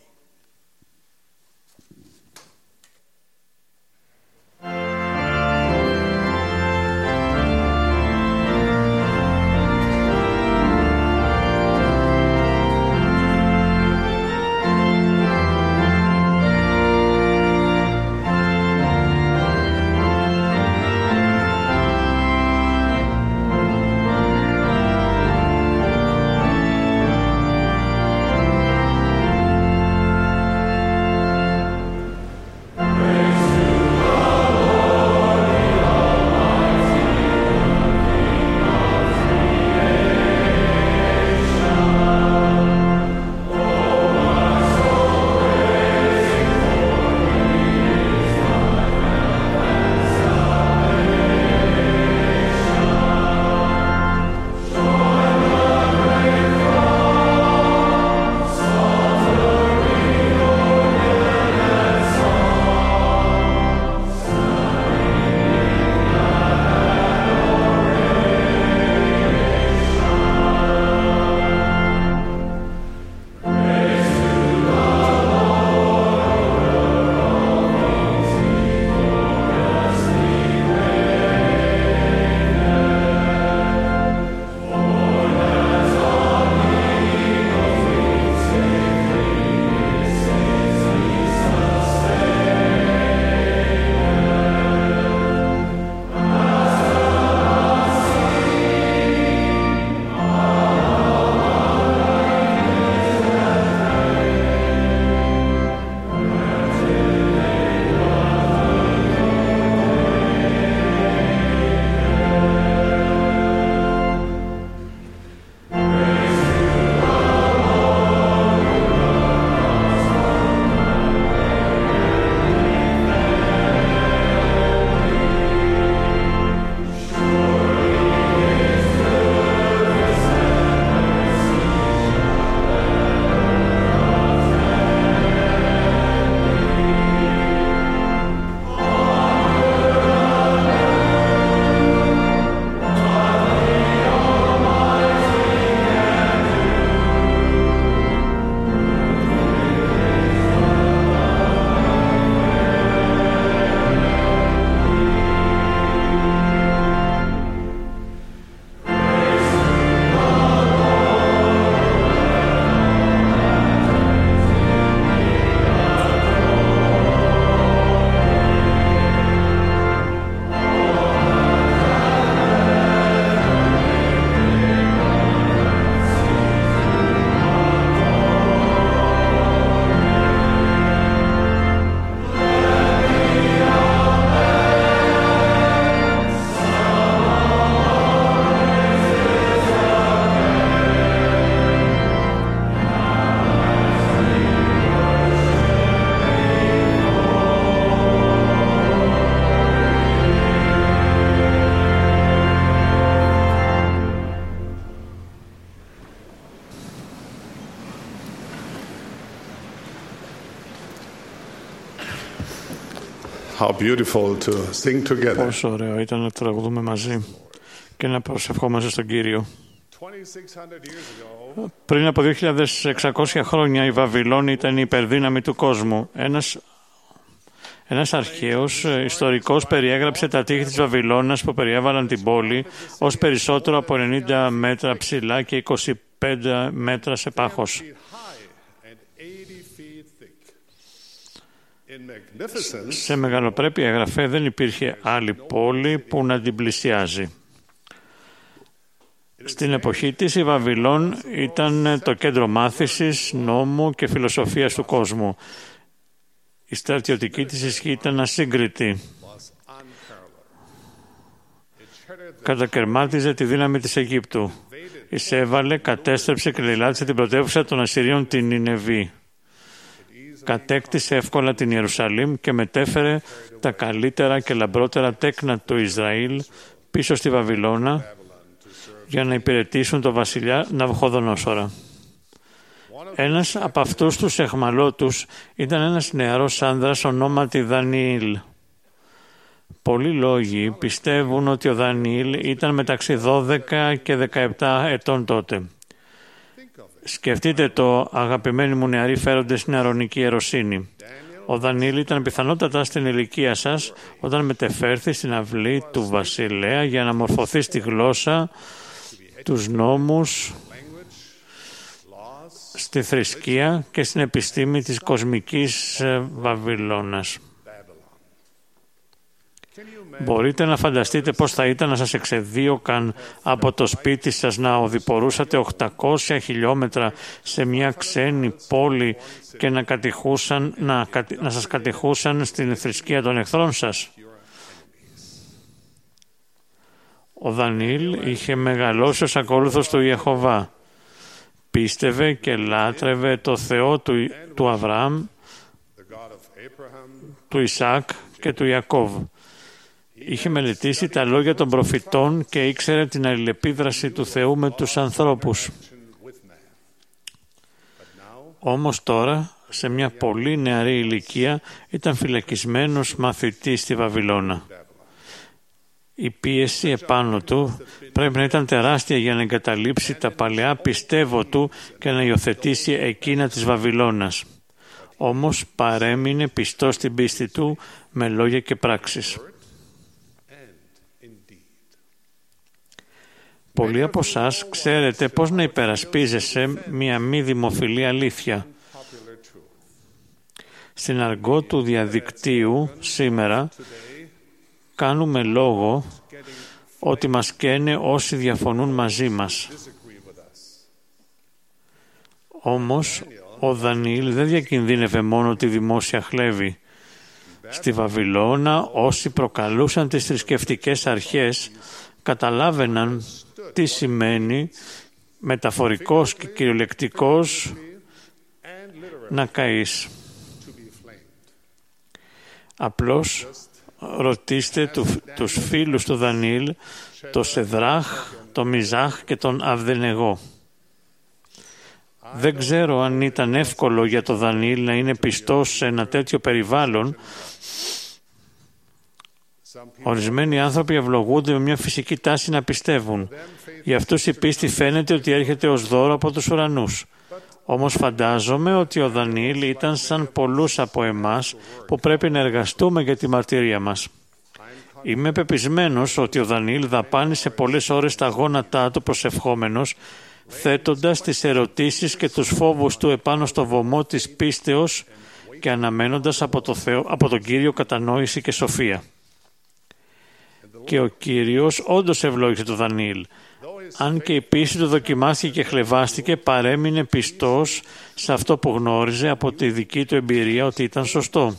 How beautiful to sing together. Πόσο ωραίο ήταν να τραγουδούμε μαζί και να προσευχόμαστε στον Κύριο. Πριν από 2.600 χρόνια η Βαβυλώνη ήταν η υπερδύναμη του κόσμου. Ένας αρχαίος ιστορικός περιέγραψε τα τείχη της Βαβυλώνας που περιέβαλαν την πόλη ως περισσότερο από 90 μέτρα ψηλά και 25 μέτρα σε πάχος. Σε μεγαλοπρέπεια εγγραφέ δεν υπήρχε άλλη πόλη που να την πλησιάζει. Στην εποχή της η Βαβυλών ήταν το κέντρο μάθησης, νόμου και φιλοσοφίας του κόσμου. Η στρατιωτική της ισχύ ήταν ασύγκριτη. Κατακερμάτιζε τη δύναμη της Αιγύπτου. Εισέβαλε, κατέστρεψε και λαιλάτισε την πρωτεύουσα των Ασσυρίων, την Νινεβή. Κατέκτησε εύκολα την Ιερουσαλήμ και μετέφερε τα καλύτερα και λαμπρότερα τέκνα του Ισραήλ πίσω στη Βαβυλώνα για να υπηρετήσουν τον βασιλιά Ναβουχοδονόσορα. Ένας από αυτούς τους εχμαλώτους ήταν ένας νεαρός άνδρας ονόματι Δανιήλ. Πολλοί λόγοι πιστεύουν ότι ο Δανιήλ ήταν μεταξύ 12 και 17 ετών τότε. Σκεφτείτε το, αγαπημένοι μου νεαροί φέροντες στην αρωνική ιεροσύνη. Ο Δανιήλ ήταν πιθανότατα στην ηλικία σας όταν μετεφέρθη στην αυλή του βασιλέα για να μορφωθεί στη γλώσσα, τους νόμους, στη θρησκεία και στην επιστήμη της κοσμικής Βαβυλώνας. Μπορείτε να φανταστείτε πώς θα ήταν να σας εξεδίωκαν από το σπίτι σας να οδηπορούσατε 800 χιλιόμετρα σε μια ξένη πόλη και να σας κατηχούσαν στην θρησκεία των εχθρών σας. Ο Δανιήλ είχε μεγαλώσει ως ακόλουθος του Ιεχωβά. Πίστευε και λάτρευε το Θεό του Αβραάμ, του Ισαάκ και του Ιακώβ. Είχε μελετήσει τα λόγια των προφητών και ήξερε την αλληλεπίδραση του Θεού με τους ανθρώπους. Όμως τώρα, σε μια πολύ νεαρή ηλικία, ήταν φυλακισμένος μαθητής στη Βαβυλώνα. Η πίεση επάνω του πρέπει να ήταν τεράστια για να εγκαταλείψει τα παλαιά πιστεύω του και να υιοθετήσει εκείνα της Βαβυλώνας. Όμως παρέμεινε πιστός στην πίστη του με λόγια και πράξεις. Πολλοί από εσάς ξέρετε πώς να υπερασπίζεσαι μια μη δημοφιλή αλήθεια. Στην αργό του διαδικτύου σήμερα κάνουμε λόγο ότι μας καίνε όσοι διαφωνούν μαζί μας. Όμως ο Δανιήλ δεν διακινδύνευε μόνο τη δημόσια χλέβη. Στη Βαβυλώνα όσοι προκαλούσαν τις θρησκευτικές αρχές καταλάβαιναν τι σημαίνει μεταφορικός και κυριολεκτικός να καείς. Απλώς ρωτήστε τους φίλους του Δανιήλ, το Σεδράχ, το Μιζάχ και τον Αβδενεγό. Δεν ξέρω αν ήταν εύκολο για το Δανιήλ να είναι πιστός σε ένα τέτοιο περιβάλλον. Ορισμένοι άνθρωποι ευλογούνται με μια φυσική τάση να πιστεύουν. Για αυτούς η πίστη φαίνεται ότι έρχεται ως δώρο από τους ουρανούς. Όμως φαντάζομαι ότι ο Δανιήλ ήταν σαν πολλούς από εμάς που πρέπει να εργαστούμε για τη μαρτυρία μας. Είμαι πεπισμένος ότι ο Δανιήλ δαπάνησε πολλές ώρες τα γόνατά του προσευχόμενος, θέτοντας τις ερωτήσεις και τους φόβους του επάνω στο βωμό της πίστεως και αναμένοντας από τον Κύριο κατανόηση και σοφία. Και ο Κύριος όντως ευλόγησε τον Δανιήλ. Αν και η πίστη του δοκιμάστηκε και χλευάστηκε, παρέμεινε πιστός σε αυτό που γνώριζε από τη δική του εμπειρία ότι ήταν σωστό.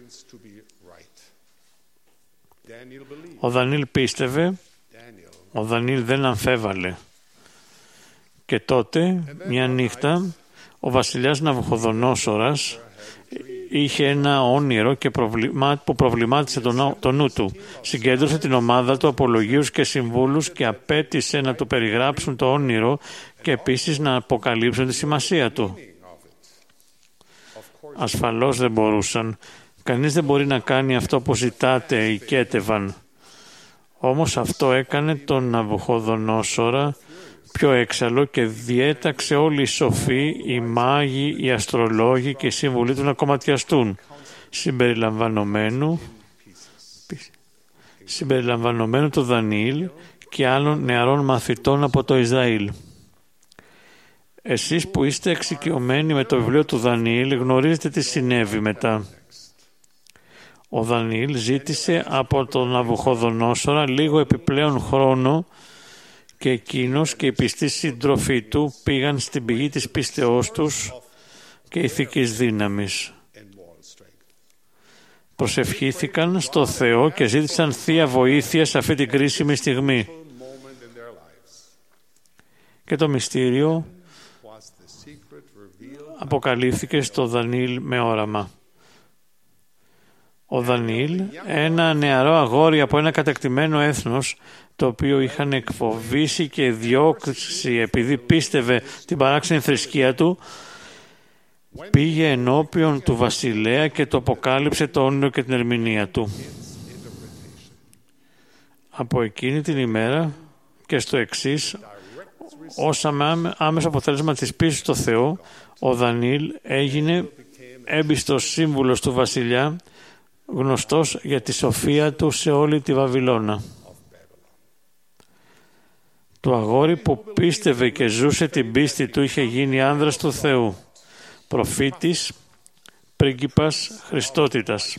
Ο Δανιήλ πίστευε, ο Δανιήλ δεν αμφέβαλε. Και τότε, μια νύχτα, ο βασιλιάς Ναβουχοδονόσορας είχε ένα όνειρο που προβλημάτισε το νου του. Συγκέντρωσε την ομάδα του απολογίους και συμβούλους και απέτησε να του περιγράψουν το όνειρο και επίσης να αποκαλύψουν τη σημασία του. Ασφαλώς δεν μπορούσαν. Κανείς δεν μπορεί να κάνει αυτό που ζητάτε, οικέτευαν. Όμως αυτό έκανε τον Ναβουχοδονόσορα πιο έξαλλο και διέταξε όλοι οι σοφοί, οι μάγοι, οι αστρολόγοι και οι σύμβουλοι του να κομματιαστούν, συμπεριλαμβανομένου του Δανιήλ και άλλων νεαρών μαθητών από το Ισραήλ. Εσείς που είστε εξοικειωμένοι με το βιβλίο του Δανιήλ γνωρίζετε τι συνέβη μετά. Ο Δανιήλ ζήτησε από τον Ναβουχοδονόσορα λίγο επιπλέον χρόνο και εκείνος και οι πιστοί σύντροφοι του πήγαν στην πηγή της πίστεώς τους και ηθικής δύναμης. Προσευχήθηκαν στο Θεό και ζήτησαν θεία βοήθεια σε αυτή την κρίσιμη στιγμή. Και το μυστήριο αποκαλύφθηκε στο Δανιήλ με όραμα. Ο Δανιήλ, ένα νεαρό αγόρι από ένα κατεκτημένο έθνος, το οποίο είχαν εκφοβήσει και διώξει επειδή πίστευε την παράξενη θρησκεία του, πήγε ενώπιον του βασιλέα και του αποκάλυψε το όνειρο και την ερμηνεία του. Από εκείνη την ημέρα και στο εξής, ως άμεσο αποτέλεσμα της πίστης στο Θεό, ο Δανιήλ έγινε έμπιστος σύμβουλος του βασιλιά, γνωστός για τη σοφία του σε όλη τη Βαβυλώνα. Το αγόρι που πίστευε και ζούσε την πίστη του είχε γίνει άνδρας του Θεού, προφήτης, πρίγκιπας Χριστότητας.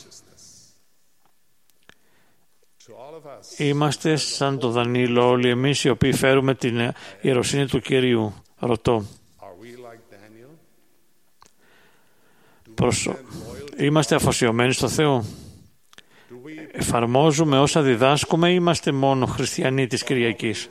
Είμαστε σαν το Δανιήλ όλοι εμείς οι οποίοι φέρουμε την ιεροσύνη του Κυρίου. Ρωτώ. Είμαστε αφοσιωμένοι στο Θεό. Εφαρμόζουμε όσα διδάσκουμε ή είμαστε μόνο χριστιανοί της Κυριακής.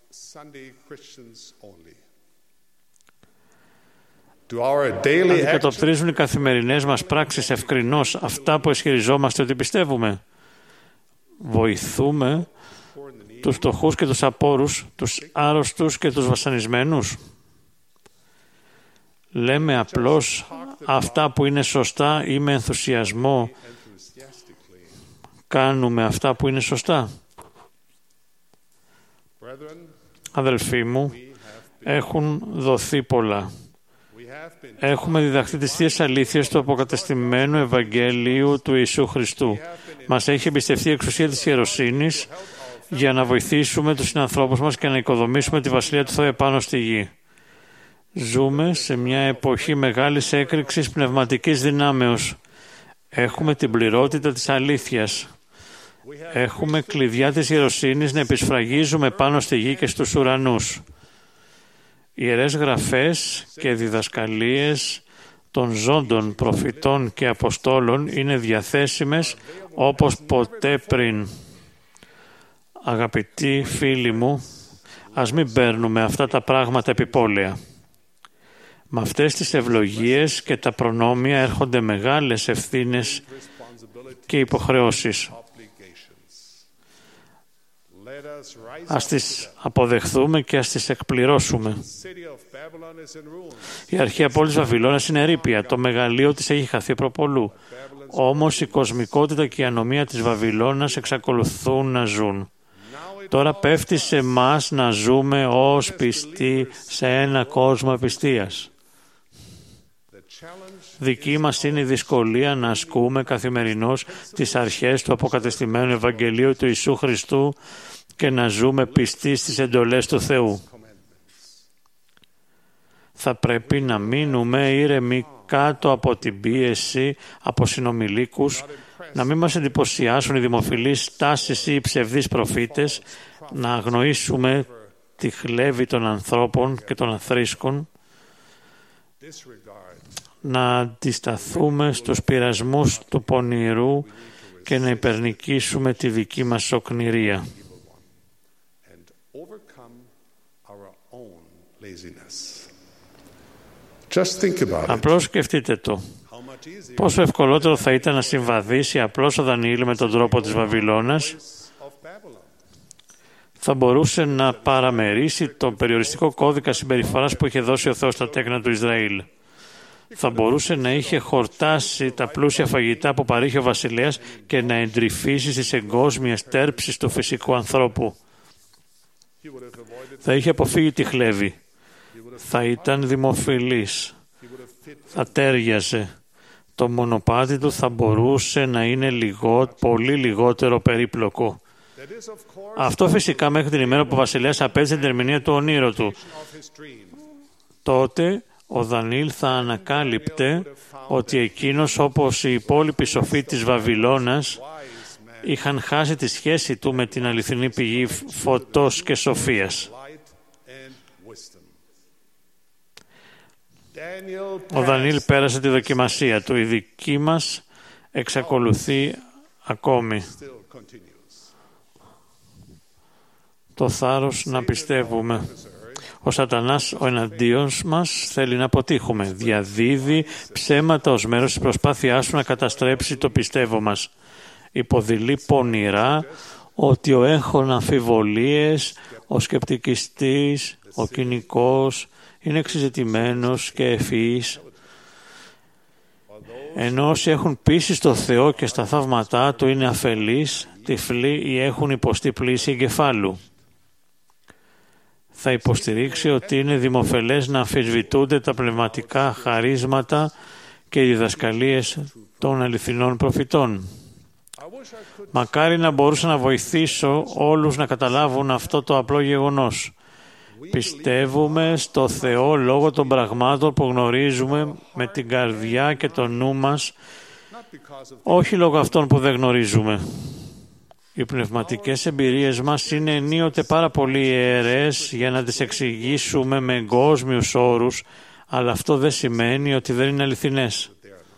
Αντικατοπτρίζουν οι καθημερινές μας πράξεις ευκρινώς αυτά που ισχυριζόμαστε ότι πιστεύουμε. Βοηθούμε τους φτωχούς και τους απόρους, τους άρρωστους και τους βασανισμένους. Λέμε απλώς αυτά που είναι σωστά ή με ενθουσιασμό κάνουμε αυτά που είναι σωστά. Αδελφοί μου, έχουν δοθεί πολλά. Έχουμε διδαχθεί τις θείες αλήθειες του αποκατεστημένου Ευαγγελίου του Ιησού Χριστού. Μας έχει εμπιστευτεί η εξουσία της ιεροσύνης για να βοηθήσουμε τους συνανθρώπους μας και να οικοδομήσουμε τη Βασιλεία του Θεού επάνω στη γη. Ζούμε σε μια εποχή μεγάλης έκρηξης πνευματικής δυνάμεως. Έχουμε την πληρότητα της αλήθειας. Έχουμε κλειδιά της ιεροσύνης να επισφραγίζουμε πάνω στη γη και στους ουρανούς. Ιερές γραφές και διδασκαλίες των ζώντων προφητών και αποστόλων είναι διαθέσιμες όπως ποτέ πριν. Αγαπητοί φίλοι μου, ας μην παίρνουμε αυτά τα πράγματα επιπόλαια. Με αυτές τις ευλογίες και τα προνόμια έρχονται μεγάλες ευθύνες και υποχρεώσεις. Ας τις αποδεχθούμε και ας τις εκπληρώσουμε. Η αρχαία πόλη της Βαβυλώνας είναι ερείπια. Το μεγαλείο της έχει χαθεί προπολού. Όμως η κοσμικότητα και η ανομία της Βαβυλώνας εξακολουθούν να ζουν. Τώρα πέφτει σε εμάς να ζούμε ως πιστοί σε ένα κόσμο απιστίας. Δική μας είναι η δυσκολία να ασκούμε καθημερινώς τις αρχές του αποκατεστημένου Ευαγγελίου του Ιησού Χριστού και να ζούμε πιστοί στις εντολές του Θεού. Θα πρέπει να μείνουμε ήρεμοι κάτω από την πίεση από συνομιλίκους, να μην μας εντυπωσιάσουν οι δημοφιλείς τάσεις ή οι ψευδείς προφήτες, να αγνοήσουμε τη χλέβη των ανθρώπων και των αθρήσκων, να αντισταθούμε στους πειρασμούς του πονηρού και να υπερνικήσουμε τη δική μας σοκνηρία. Απλώς σκεφτείτε το. Πόσο ευκολότερο θα ήταν να συμβαδίσει απλώς ο Δανιήλ με τον τρόπο της Βαβυλώνας. Θα μπορούσε να παραμερίσει τον περιοριστικό κώδικα συμπεριφοράς που είχε δώσει ο Θεός στα τέκνα του Ισραήλ. Θα μπορούσε να είχε χορτάσει τα πλούσια φαγητά που παρήχε ο βασιλέας και να εντρυφήσει στις εγκόσμιες τέρψεις του φυσικού ανθρώπου. Θα είχε αποφύγει τη χλέβη. Θα ήταν δημοφιλής. Θα τέριαζε. Το μονοπάτι του θα μπορούσε να είναι πολύ λιγότερο περίπλοκο. Αυτό φυσικά μέχρι την ημέρα που ο βασιλέας απέδειξε την ερμηνεία του ονείρου του. Τότε ο Δανιήλ θα ανακάλυπτε ότι εκείνος, όπως οι υπόλοιποι σοφοί της Βαβυλώνας, είχαν χάσει τη σχέση του με την αληθινή πηγή φωτός και σοφίας. Ο Δανιήλ πέρασε τη δοκιμασία του. Η δική μας εξακολουθεί ακόμη. Το θάρρος να πιστεύουμε. Ο Σατανάς, ο εναντίον μας, θέλει να αποτύχουμε. Διαδίδει ψέματα ως μέρος της προσπάθειάς του να καταστρέψει το πιστεύω μας. Υποδηλεί πονηρά ότι ο έχων αμφιβολίες, ο σκεπτικιστής, ο κοινικός είναι εξειζητημένος και ευφυής, ενώ όσοι έχουν πίστη στο Θεό και στα θαύματά Του είναι αφελείς, τυφλοί ή έχουν υποστεί πλήση εγκεφάλου. Θα υποστηρίξει ότι είναι δημοφελές να αμφισβητούνται τα πνευματικά χαρίσματα και οι διδασκαλίες των αληθινών προφητών. Μακάρι να μπορούσα να βοηθήσω όλους να καταλάβουν αυτό το απλό γεγονός. Πιστεύουμε στο Θεό λόγω των πραγμάτων που γνωρίζουμε με την καρδιά και το νου μας, όχι λόγω αυτών που δεν γνωρίζουμε. Οι πνευματικές εμπειρίες μας είναι ενίοτε πάρα πολύ ιερές για να τις εξηγήσουμε με εγκόσμιους όρους, αλλά αυτό δεν σημαίνει ότι δεν είναι αληθινές.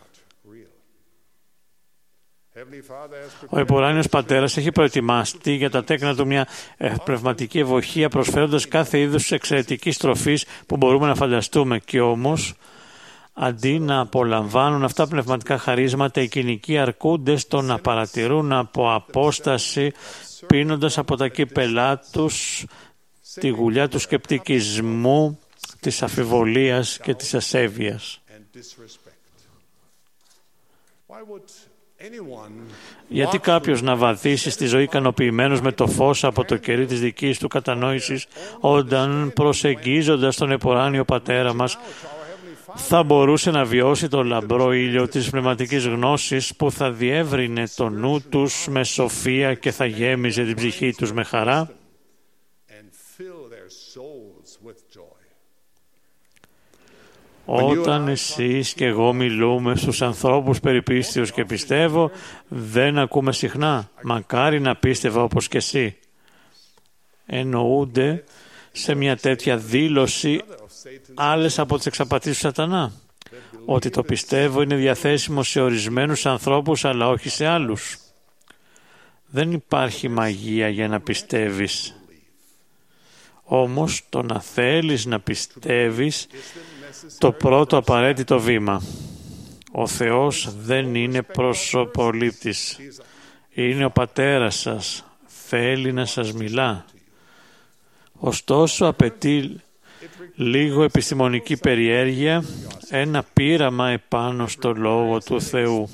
Ο Επουράνιος Πατέρας έχει προετοιμαστεί για τα τέκνα του μια πνευματική ευωχία, προσφέροντας κάθε είδους εξαιρετικής τροφής που μπορούμε να φανταστούμε, και όμως αντί να απολαμβάνουν αυτά πνευματικά χαρίσματα, οι κοινικοί αρκούνται στο να παρατηρούν από απόσταση, πίνοντας από τα κύπελά τους τη γουλιά του σκεπτικισμού, της αφιβολίας και της ασέβειας. Γιατί κάποιος να βαθίσει στη ζωή ικανοποιημένος με το φως από το κερί της δικής του κατανόησης, όταν προσεγγίζοντας τον Επουράνιο Πατέρα μας θα μπορούσε να βιώσει το λαμπρό ήλιο της πνευματικής γνώσης που θα διεύρυνε το νου τους με σοφία και θα γέμιζε την ψυχή τους με χαρά? Όταν εσείς και εγώ μιλούμε στους ανθρώπους περί πίστεως και πιστεύω, δεν ακούμε συχνά «μακάρι να πίστευα όπως και εσύ». Εννοούνται σε μια τέτοια δήλωση άλλες από τις εξαπατήσεις του Σατανά, ότι το πιστεύω είναι διαθέσιμο σε ορισμένους ανθρώπους αλλά όχι σε άλλους. Δεν υπάρχει μαγεία για να πιστεύεις. Όμως το να θέλεις να πιστεύεις το πρώτο απαραίτητο βήμα. Ο Θεός δεν είναι προσωπολήπτης. Είναι ο Πατέρας σας. Θέλει να σας μιλά. Ωστόσο απαιτεί λίγο επιστημονική περιέργεια, ένα πείραμα επάνω στο Λόγο του Θεού.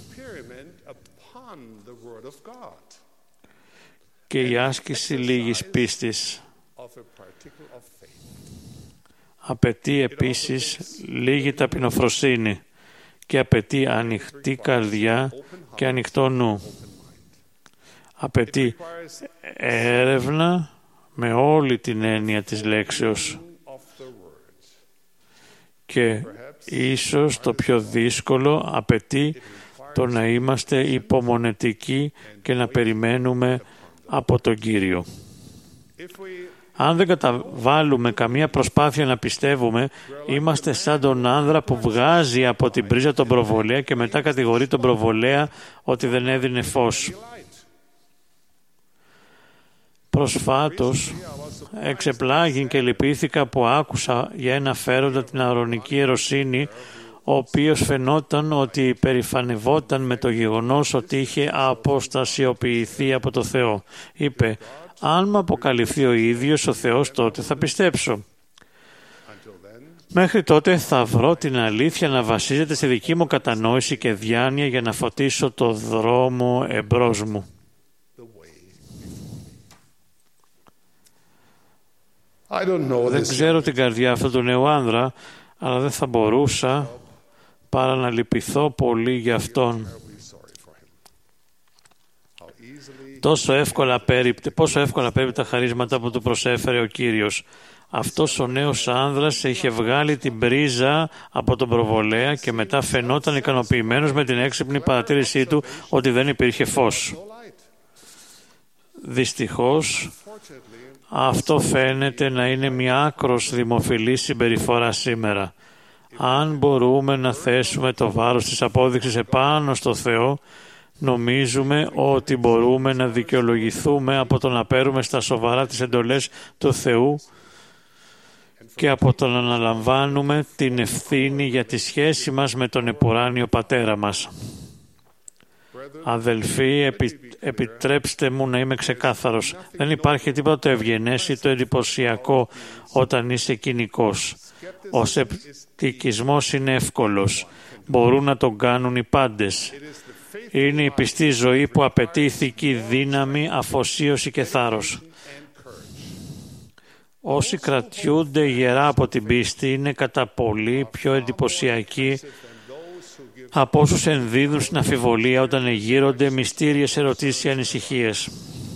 Και η άσκηση λίγης πίστης. Απαιτεί επίσης λίγη ταπεινοφροσύνη και απαιτεί ανοιχτή καρδιά και ανοιχτό νου. Απαιτεί έρευνα με όλη την έννοια της λέξεως. Και ίσως το πιο δύσκολο απαιτεί το να είμαστε υπομονετικοί και να περιμένουμε από τον Κύριο. Αν δεν καταβάλουμε καμία προσπάθεια να πιστεύουμε, είμαστε σαν τον άνδρα που βγάζει από την πρίζα τον προβολέα και μετά κατηγορεί τον προβολέα ότι δεν έδινε φως. Προσφάτως εξεπλάγην και λυπήθηκα που άκουσα για ένα φέροντα την αρωνική ιεροσύνη, ο οποίος φαινόταν ότι υπερηφανευόταν με το γεγονός ότι είχε αποστασιοποιηθεί από το Θεό. Είπε, αν με αποκαλυφθεί ο ίδιος ο Θεός, τότε θα πιστέψω. Μέχρι τότε θα βρω την αλήθεια να βασίζεται στη δική μου κατανόηση και διάνοια για να φωτίσω το δρόμο εμπρός μου. Δεν ξέρω την καρδιά αυτού του νέου άνδρα, αλλά δεν θα μπορούσα παρά να λυπηθώ πολύ για αυτόν. Πόσο εύκολα πέρυπτε τα χαρίσματα που του προσέφερε ο Κύριος. Αυτός ο νέος άνδρας είχε βγάλει την πρίζα από τον προβολέα και μετά φαινόταν ικανοποιημένος με την έξυπνη παρατήρησή του ότι δεν υπήρχε φως. Δυστυχώς, αυτό φαίνεται να είναι μια άκρως δημοφιλή συμπεριφορά σήμερα. Αν μπορούμε να θέσουμε το βάρος της απόδειξης επάνω στο Θεό, νομίζουμε ότι μπορούμε να δικαιολογηθούμε από το να παίρνουμε στα σοβαρά τις εντολές του Θεού και από το να αναλαμβάνουμε την ευθύνη για τη σχέση μας με τον επουράνιο Πατέρα μας. Αδελφοί, επιτρέψτε μου να είμαι ξεκάθαρος. Δεν υπάρχει τίποτα ευγενές ή το εντυπωσιακό όταν είσαι κοινικός. Ο σκεπτικισμός είναι εύκολος. Μπορούν να τον κάνουν οι πάντες. Είναι η πιστή ζωή που απαιτεί ηθική δύναμη, αφοσίωση και θάρρος. Όσοι κρατιούνται γερά από την πίστη είναι κατά πολύ πιο εντυπωσιακοί από όσους ενδίδουν στην αμφιβολία όταν εγείρονται μυστήριες ερωτήσεις ή ανησυχίες.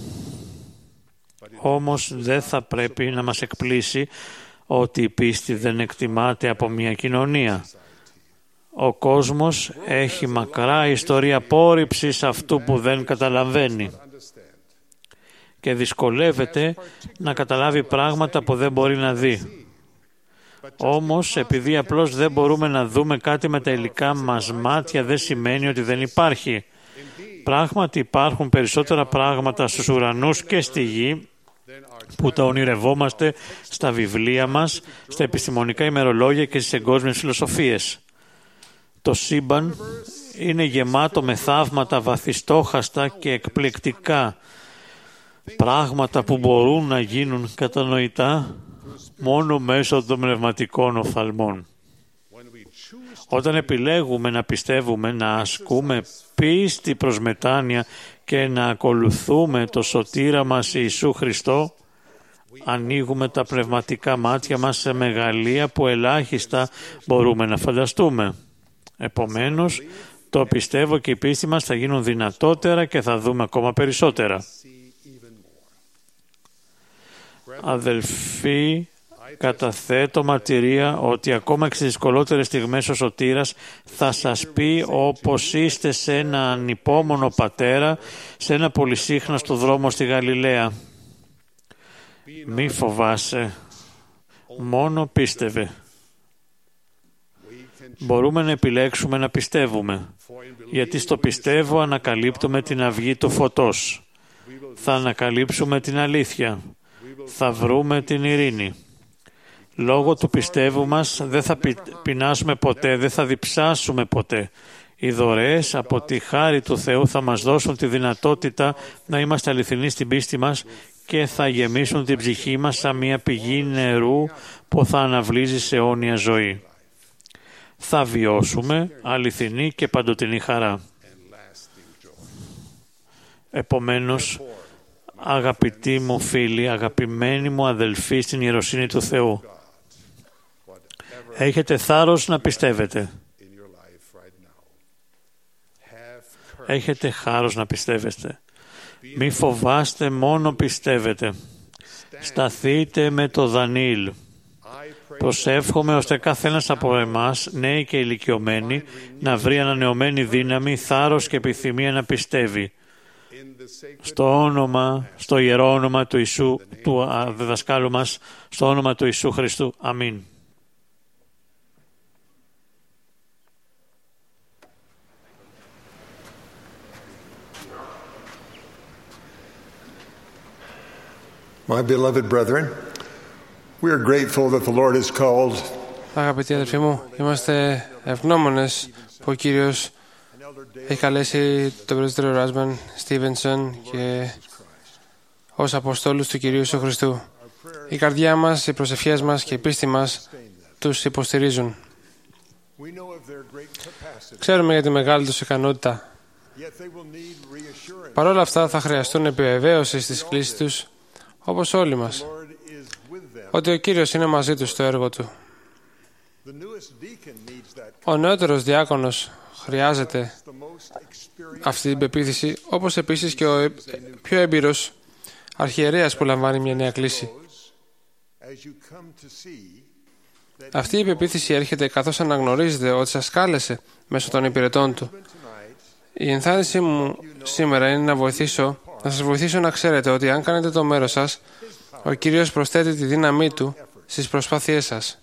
Όμως δεν θα πρέπει να μας εκπλήσει ότι η πίστη δεν εκτιμάται από μια κοινωνία. Ο κόσμος έχει μακρά ιστορία απόρριψης αυτού που δεν καταλαβαίνει και δυσκολεύεται να καταλάβει πράγματα που δεν μπορεί να δει. Όμως, επειδή απλώς δεν μπορούμε να δούμε κάτι με τα υλικά μας μάτια, δεν σημαίνει ότι δεν υπάρχει. Πράγματι υπάρχουν περισσότερα πράγματα στους ουρανούς και στη γη που τα ονειρευόμαστε στα βιβλία μας, στα επιστημονικά ημερολόγια και στις εγκόσμιες φιλοσοφίες. Το σύμπαν είναι γεμάτο με θαύματα βαθιστόχαστα και εκπληκτικά, πράγματα που μπορούν να γίνουν κατανοητά μόνο μέσω των πνευματικών οφθαλμών. Όταν επιλέγουμε να πιστεύουμε, να ασκούμε πίστη προς μετάνοια και να ακολουθούμε το σωτήρα μας Ιησού Χριστό, ανοίγουμε τα πνευματικά μάτια μας σε μεγαλεία που ελάχιστα μπορούμε να φανταστούμε. Επομένως, το πιστεύω και η πίστη μας θα γίνουν δυνατότερα και θα δούμε ακόμα περισσότερα. Αδελφοί, καταθέτω μαρτυρία ότι ακόμα και στις δυσκολότερες στιγμές ο Σωτήρας θα σας πει όπως είστε σε ένα ανυπόμονο πατέρα, σε ένα πολυσύχναστο δρόμο στη Γαλιλαία. Μη φοβάσαι, μόνο πίστευε. Μπορούμε να επιλέξουμε να πιστεύουμε, γιατί στο πιστεύω ανακαλύπτουμε την αυγή του φωτός. Θα ανακαλύψουμε την αλήθεια. Θα βρούμε την ειρήνη. Λόγω του πιστεύου μας δεν θα πεινάσουμε ποτέ, δεν θα διψάσουμε ποτέ. Οι δωρεές από τη χάρη του Θεού θα μας δώσουν τη δυνατότητα να είμαστε αληθινοί στην πίστη μας και θα γεμίσουν την ψυχή μας σαν μια πηγή νερού που θα αναβλύζει σε αιώνια ζωή. Θα βιώσουμε αληθινή και παντοτινή χαρά. Επομένως, αγαπητοί μου φίλοι, αγαπημένοι μου αδελφοί στην ιεροσύνη του Θεού, έχετε θάρρος να πιστεύετε. Έχετε χάρος να πιστεύετε. Μη φοβάστε, μόνο πιστεύετε. Σταθείτε με το Δανιήλ. Προσεύχομαι ώστε καθένας από εμάς, νέοι και ηλικιωμένοι, να βρει ανανεωμένη δύναμη, θάρρος και επιθυμία να πιστεύει. Στο ιερό όνομα του Ιησού, του διδασκάλου μας, στο όνομα του Ιησού Χριστού. Αμήν. My beloved brethren, we are grateful that the Lord has called. Αγαπητοί αδελφοί μου, είμαστε ευγνώμονες που ο Κύριος έχει καλέσει τον πρέσβυτερο Ράσμαν Στίβενσον και ως Αποστόλους του Κυρίου Ιησού Χριστού. Η καρδιά μας, οι προσευχές μας και η πίστη μας τους υποστηρίζουν. Ξέρουμε για τη μεγάλη τους ικανότητα. Παρ' όλα αυτά θα χρειαστούν επιβεβαίωση στις κλήσεις τους, όπως όλοι μας, ότι ο Κύριος είναι μαζί τους στο έργο Του. Ο νεότερος διάκονος χρειάζεται αυτή την πεποίθηση, όπως επίσης και ο πιο έμπειρος αρχιερέας που λαμβάνει μια νέα κλήση. Αυτή η πεποίθηση έρχεται καθώς αναγνωρίζετε ότι σας κάλεσε μέσω των υπηρετών Του. Η ενθάρρυνσή μου σήμερα είναι να σας βοηθήσω να ξέρετε ότι αν κάνετε το μέρος σας, ο Κύριος προσθέτει τη δύναμή Του στις προσπάθειές σας.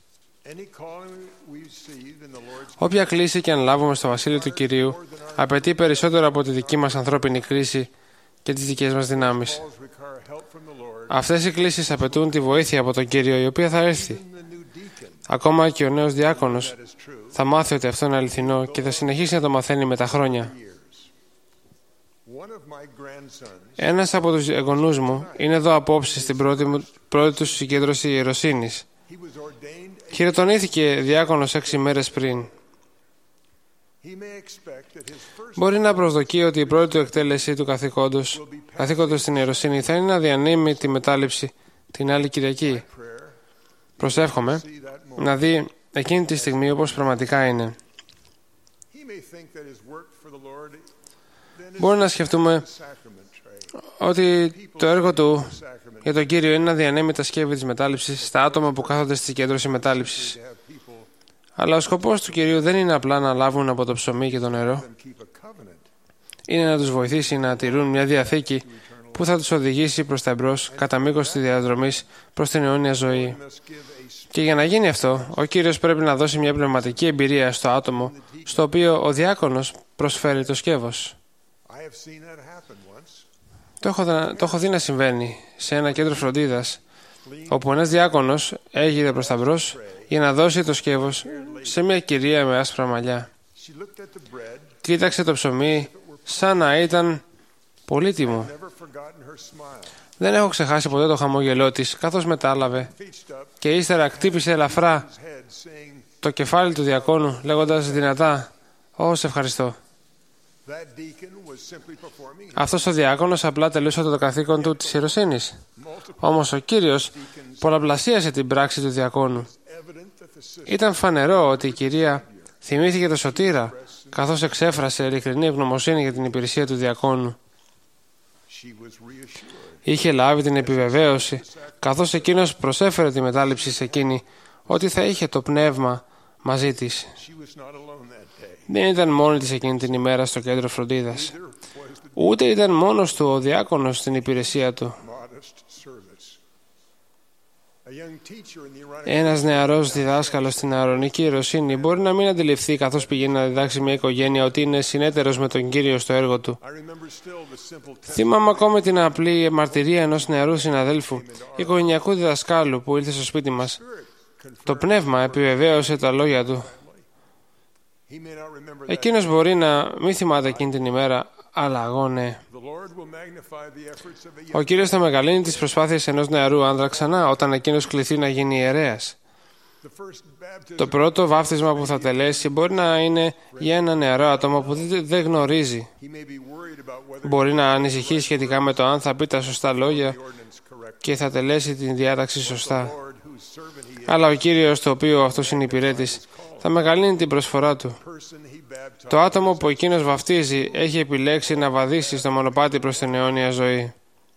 Όποια κλίση και αν λάβουμε στο βασίλειο του Κυρίου, απαιτεί περισσότερο από τη δική μας ανθρώπινη κρίση και τις δικές μας δυνάμεις. Αυτές οι κλίσεις απαιτούν τη βοήθεια από τον Κύριο, η οποία θα έρθει. Ακόμα και ο νέος διάκονος θα μάθει ότι αυτό είναι αληθινό και θα συνεχίσει να το μαθαίνει με τα χρόνια. Ένας από τους εγγονούς μου είναι εδώ απόψε στην πρώτη του συγκέντρωση ιεροσύνης. Χειροτονήθηκε διάκονος 6 μέρες πριν. Μπορεί να προσδοκεί ότι η πρώτη του εκτέλεση του καθήκοντος στην ιεροσύνη θα είναι να διανύμει τη μετάληψη την άλλη Κυριακή. Προσεύχομαι να δει εκείνη τη στιγμή όπως πραγματικά είναι. Μπορεί να σκεφτούμε ότι το έργο του για τον Κύριο είναι να διανέμει τα σκεύη της μετάληψης στα άτομα που κάθονται στη συγκέντρωση μετάληψης. Αλλά ο σκοπός του Κυρίου δεν είναι απλά να λάβουν από το ψωμί και το νερό. Είναι να τους βοηθήσει να τηρούν μια διαθήκη που θα τους οδηγήσει προς τα εμπρός κατά μήκος της διαδρομής προς την αιώνια ζωή. Και για να γίνει αυτό, ο Κύριος πρέπει να δώσει μια πνευματική εμπειρία στο άτομο στο οποίο ο διάκονος προσφέρει το σκεύος. Το έχω δει να συμβαίνει σε ένα κέντρο φροντίδας, όπου ένας διάκονος έγειρε προς τα μπρος για να δώσει το σκεύος σε μια κυρία με άσπρα μαλλιά. Κοίταξε το ψωμί σαν να ήταν πολύτιμο. Δεν έχω ξεχάσει ποτέ το χαμόγελό της, καθώς μετάλαβε και ύστερα χτύπησε ελαφρά το κεφάλι του διακόνου, λέγοντας δυνατά «Ω, σε ευχαριστώ». Αυτός ο διάκονος απλά τελείωσε το καθήκον του της ιεροσύνης. Όμως ο Κύριος πολλαπλασίασε την πράξη του διακόνου. Ήταν φανερό ότι η κυρία θυμήθηκε το σωτήρα, καθώς εξέφρασε ειλικρινή ευγνωμοσύνη για την υπηρεσία του διακόνου. Είχε λάβει την επιβεβαίωση, καθώς εκείνος προσέφερε τη μετάληψη σε εκείνη, ότι θα είχε το πνεύμα μαζί της. Δεν ήταν μόνη της εκείνη την ημέρα στο κέντρο φροντίδας. Ούτε ήταν μόνος του ο διάκονος στην υπηρεσία του. Ένας νεαρός διδάσκαλος στην Ααρωνική ιεροσύνη μπορεί να μην αντιληφθεί καθώς πηγαίνει να διδάξει μια οικογένεια ότι είναι συνέτερος με τον Κύριο στο έργο του. Θυμάμαι ακόμη την απλή μαρτυρία ενός νεαρού συναδέλφου, οικογενειακού διδασκάλου που ήλθε στο σπίτι μας. Το πνεύμα επιβεβαίωσε τα λόγια του. Εκείνος μπορεί να μην θυμάται εκείνη την ημέρα, αλλά εγώ ναι. Ο Κύριος θα μεγαλύνει τις προσπάθειες ενός νεαρού άνδρα ξανά όταν εκείνος κληθεί να γίνει ιερέας. Το πρώτο βάφτισμα που θα τελέσει μπορεί να είναι για ένα νεαρό άτομο που δεν γνωρίζει. Μπορεί να ανησυχεί σχετικά με το αν θα πει τα σωστά λόγια και θα τελέσει την διάταξη σωστά. Αλλά ο Κύριος, το οποίο αυτός είναι υπηρέτης, θα μεγαλύνει την προσφορά του. Το άτομο που εκείνος βαφτίζει έχει επιλέξει να βαδίσει στο μονοπάτι προς την αιώνια ζωή.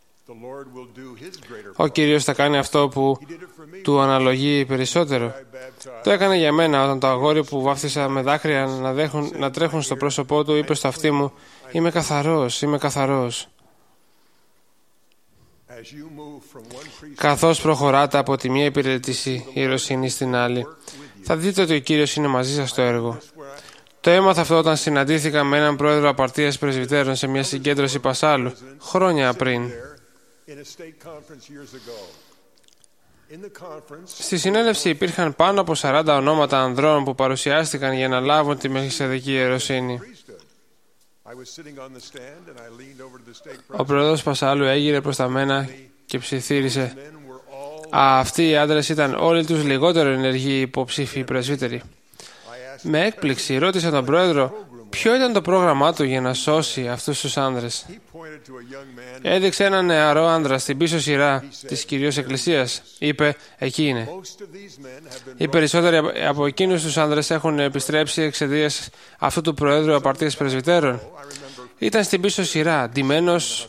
Ο Κύριος θα κάνει αυτό που του αναλογεί περισσότερο. Το έκανε για μένα όταν το αγόρι που βάφτισα με δάκρυα να τρέχουν στο πρόσωπό του είπε στο αυτί μου «Είμαι καθαρός, είμαι καθαρός». Καθώς προχωράτε από τη μία υπηρέτηση ιεροσύνη στην άλλη, θα δείτε ότι ο Κύριος είναι μαζί σας στο έργο. Το έμαθα αυτό όταν συναντήθηκα με έναν πρόεδρο απαρτίας πρεσβυτέρων σε μια συγκέντρωση Πασάλου, χρόνια πριν. Στη συνέλευση υπήρχαν πάνω από 40 ονόματα ανδρών που παρουσιάστηκαν για να λάβουν τη μελχισεδεκή ιεροσύνη. Ο πρόεδρος Πασάλου έγειρε προς τα μένα και ψιθύρισε «Αυτοί οι άντρες ήταν όλοι τους λιγότερο ενεργοί υποψήφοι πρεσβύτεροι». Με έκπληξη ρώτησα τον πρόεδρο ποιο ήταν το πρόγραμμά του για να σώσει αυτούς τους άνδρες. Έδειξε έναν νεαρό άνδρα στην πίσω σειρά της κυρίως εκκλησίας. Είπε «Εκεί είναι». Οι περισσότεροι από εκείνους τους άνδρες έχουν επιστρέψει εξαιτίας αυτού του προέδρου απαρτίας πρεσβυτέρων. Ήταν στην πίσω σειρά, ντυμένος.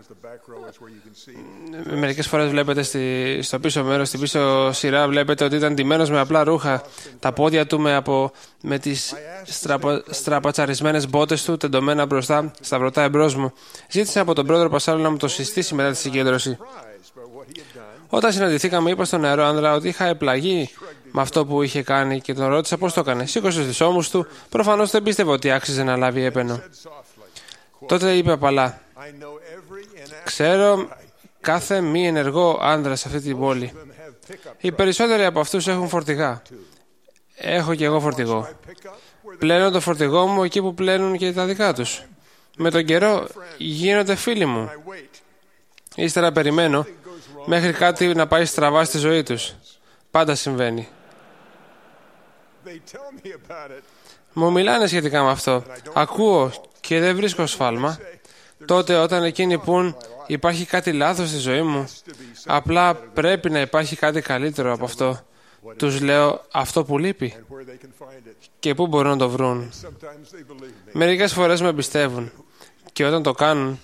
Μερικές φορές βλέπετε στο πίσω μέρος, στην πίσω σειρά βλέπετε ότι ήταν ντυμένος με απλά ρούχα, τα πόδια του με τις στραπατσαρισμένες μπότες του τεντωμένα μπροστά, σταυρωτά εμπρός μου. Ζήτησα από τον πρόεδρο Πασάλου να μου το συστήσει μετά τη συγκέντρωση. Όταν συναντηθήκαμε, είπα στον νεαρό άνδρα ότι είχα επλαγεί με αυτό που είχε κάνει και τον ρώτησα πώς το έκανε. Σήκωσε τους ώμους του, προφανώς δεν πίστευε ότι άξιζε να λάβει έπαινο. Τότε είπε απαλά: ξέρω κάθε μη ενεργό άνδρα σε αυτή την πόλη. Οι περισσότεροι από αυτούς έχουν φορτηγά. Έχω και εγώ φορτηγό. Πλένω το φορτηγό μου εκεί που πλένουν και τα δικά τους. Με τον καιρό γίνονται φίλοι μου. Ύστερα περιμένω μέχρι κάτι να πάει στραβά στη ζωή τους. Πάντα συμβαίνει. Μου μιλάνε σχετικά με αυτό. Ακούω και δεν βρίσκω σφάλμα. Τότε όταν εκείνοι πουν υπάρχει κάτι λάθος στη ζωή μου, απλά πρέπει να υπάρχει κάτι καλύτερο από αυτό. Τους λέω αυτό που λείπει και πού μπορούν να το βρουν. Μερικές φορές με πιστεύουν και όταν το κάνουν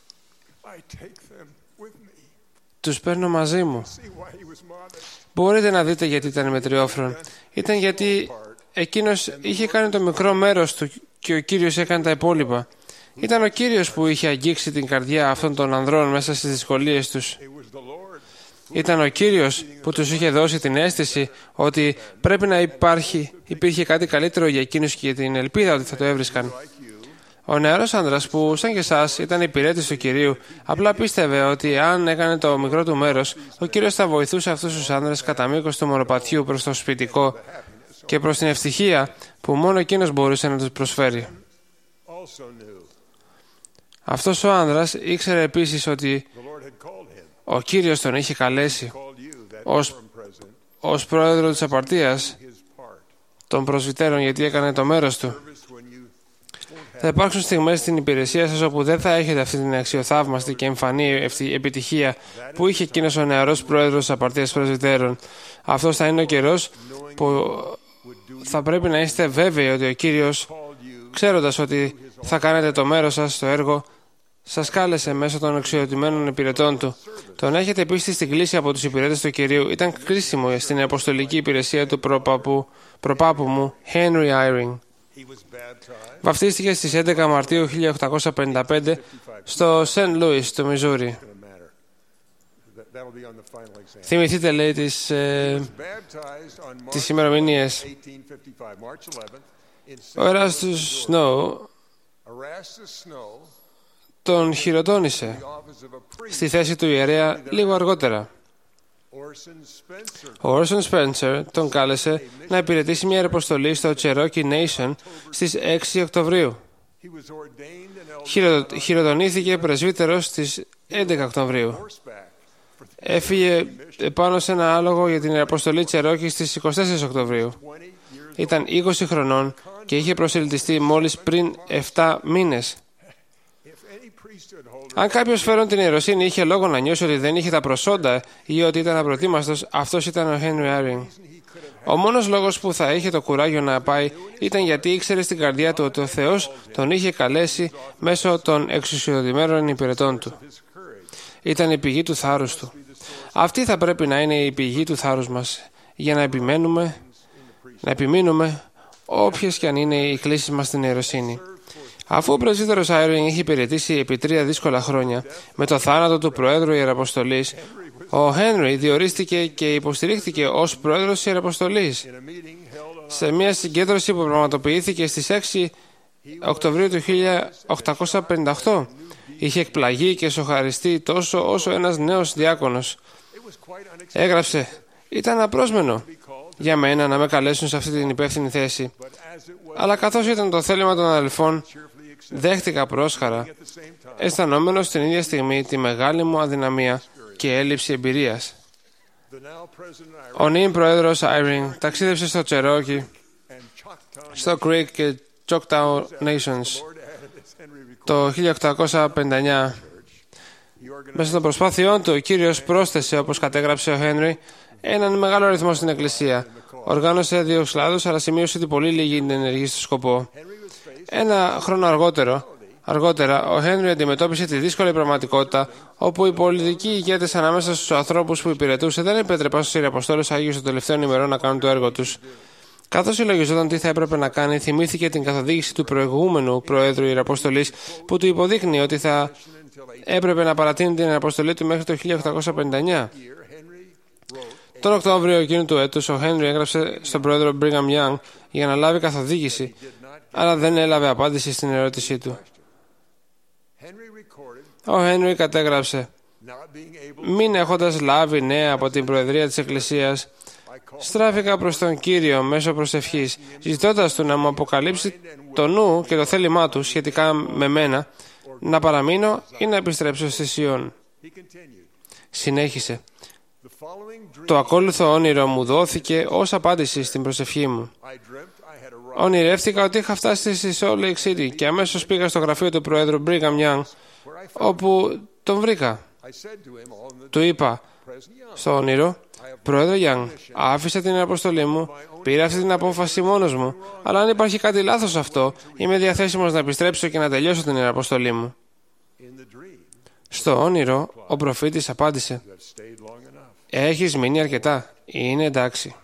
τους παίρνω μαζί μου. Μπορείτε να δείτε γιατί ήταν μετριόφρον. Ήταν γιατί εκείνος είχε κάνει το μικρό μέρος του και ο Κύριος έκανε τα υπόλοιπα. Ήταν ο Κύριος που είχε αγγίξει την καρδιά αυτών των ανδρών μέσα στις δυσκολίες τους. Ήταν ο Κύριος που τους είχε δώσει την αίσθηση ότι πρέπει να υπήρχε κάτι καλύτερο για εκείνους και την ελπίδα ότι θα το έβρισκαν. Ο νεαρός άνδρας που, σαν και εσάς, ήταν υπηρέτης του Κυρίου, απλά πίστευε ότι αν έκανε το μικρό του μέρος, ο Κύριος θα βοηθούσε αυτούς τους άνδρες κατά μήκος του μονοπατιού προς το σπιτικό και προς την ευτυχία που μόνο εκείνος μπορούσε να τους προσφέρει. Αυτός ο άνδρας ήξερε επίσης ότι ο Κύριος τον είχε καλέσει ως πρόεδρο της απαρτίας των προσβυτέρων γιατί έκανε το μέρος του. Θα υπάρξουν στιγμές στην υπηρεσία σας όπου δεν θα έχετε αυτή την αξιοθαύμαστη και εμφανή επιτυχία που είχε εκείνος ο νεαρός πρόεδρος της απαρτίας πρεσβυτέρων. Αυτός θα είναι ο καιρός που θα πρέπει να είστε βέβαιοι ότι ο Κύριος, ξέροντας ότι θα κάνετε το μέρος σας στο έργο, σας κάλεσε μέσω των αξιοτιμένων υπηρετών του. Το να έχετε πίστη στην κλίση από τους υπηρέτες του Κυρίου ήταν κρίσιμο στην αποστολική υπηρεσία του προπάπου μου, Henry Eyring. Βαφτίστηκε στις 11 Μαρτίου 1855 στο St. Louis, το Μιζούρι. Θυμηθείτε, λέει, τις ημερομηνίες. Ο Εράστους Snow τον χειροτώνησε στη θέση του ιερέα λίγο αργότερα. Ο Όρσον Σπένσερ τον κάλεσε να υπηρετήσει μια αποστολή στο Cherokee Nation στις 6 Οκτωβρίου. Χειροτονήθηκε πρεσβύτερος στις 11 Οκτωβρίου. Έφυγε πάνω σε ένα άλογο για την αποστολή Cherokee στις 24 Οκτωβρίου. Ήταν 20 χρονών και είχε προσελκυστεί μόλις πριν 7 μήνες. Αν κάποιος φέρον την ιεροσύνη είχε λόγο να νιώσει ότι δεν είχε τα προσόντα ή ότι ήταν απροετοίμαστος, αυτός ήταν ο Henry Eyring. Ο μόνος λόγος που θα είχε το κουράγιο να πάει ήταν γιατί ήξερε στην καρδιά του ότι ο Θεός τον είχε καλέσει μέσω των εξουσιοδοτημένων υπηρετών του. Ήταν η πηγή του θάρρους του. Αυτή θα πρέπει να είναι η πηγή του θάρρους μας για να επιμείνουμε όποιες και αν είναι οι κλήσεις μας στην ιεροσύνη. Αφού ο πρεσβύτερος Eyring είχε υπηρετήσει επί 3 δύσκολα χρόνια, με το θάνατο του Προέδρου Ιεραποστολής, ο Henry διορίστηκε και υποστηρίχθηκε ως Πρόεδρος της Ιεραποστολής. Σε μια συγκέντρωση που πραγματοποιήθηκε στις 6 Οκτωβρίου του 1858, είχε εκπλαγεί και σοχαριστεί τόσο όσο ένας νέος διάκονος. Έγραψε: «Ήταν απρόσμενο για μένα να με καλέσουν σε αυτή την υπεύθυνη θέση. Αλλά καθώς ήταν το θέλημα των αδελφών, δέχτηκα πρόσχαρα, αισθανόμενος την ίδια στιγμή τη μεγάλη μου αδυναμία και έλλειψη εμπειρίας». Ο νυν πρόεδρος Eyring ταξίδευσε στο Cherokee, στο Creek και Choctaw Nations το 1859. Μέσα των προσπάθειών του, ο Κύριος πρόσθεσε, όπως κατέγραψε ο Henry, έναν μεγάλο αριθμό στην Εκκλησία. Οργάνωσε 2 κλάδους, αλλά σημείωσε ότι πολύ λίγοι είναι ενεργοί στο σκοπό. Ένα χρόνο αργότερο, Αργότερα, ο Χένρι αντιμετώπισε τη δύσκολη πραγματικότητα όπου οι πολιτικοί ηγέτες ανάμεσα στους ανθρώπους που υπηρετούσε δεν επέτρεπαν στους Ιεραποστόλους Αγίους των τελευταίων ημερών να κάνουν το έργο τους. Καθώς συλλογιζόταν τι θα έπρεπε να κάνει, θυμήθηκε την καθοδήγηση του προηγούμενου Προέδρου Ιεραποστολής που του υποδείχνει ότι θα έπρεπε να παρατείνει την Ιεραποστολή του μέχρι το 1859. Τον Οκτώβριο εκείνου του έτους, ο Χένρι έγραψε στον Πρόεδρο Brigham Young για να λάβει καθοδήγηση, αλλά δεν έλαβε απάντηση στην ερώτησή του. Ο Χένρι κατέγραψε: «Μην έχοντας λάβει νέα από την Προεδρία της Εκκλησίας, στράφηκα προς τον Κύριο μέσω προσευχής, ζητώντας του να μου αποκαλύψει το νου και το θέλημά του σχετικά με μένα, να παραμείνω ή να επιστρέψω στη Σιών». Συνέχισε: «Το ακόλουθο όνειρο μου δόθηκε ως απάντηση στην προσευχή μου. Ονειρεύτηκα ότι είχα φτάσει στη Salt Lake City και αμέσως πήγα στο γραφείο του Προέδρου Brigham Young, όπου τον βρήκα. Του είπα στο όνειρο: Πρόεδρε Young, άφησα την αποστολή μου, πήρα αυτή την απόφαση μόνος μου, αλλά αν υπάρχει κάτι λάθος σε αυτό, είμαι διαθέσιμος να επιστρέψω και να τελειώσω την αποστολή μου». Στο όνειρο, ο προφήτης απάντησε: «Έχεις μείνει αρκετά, είναι εντάξει».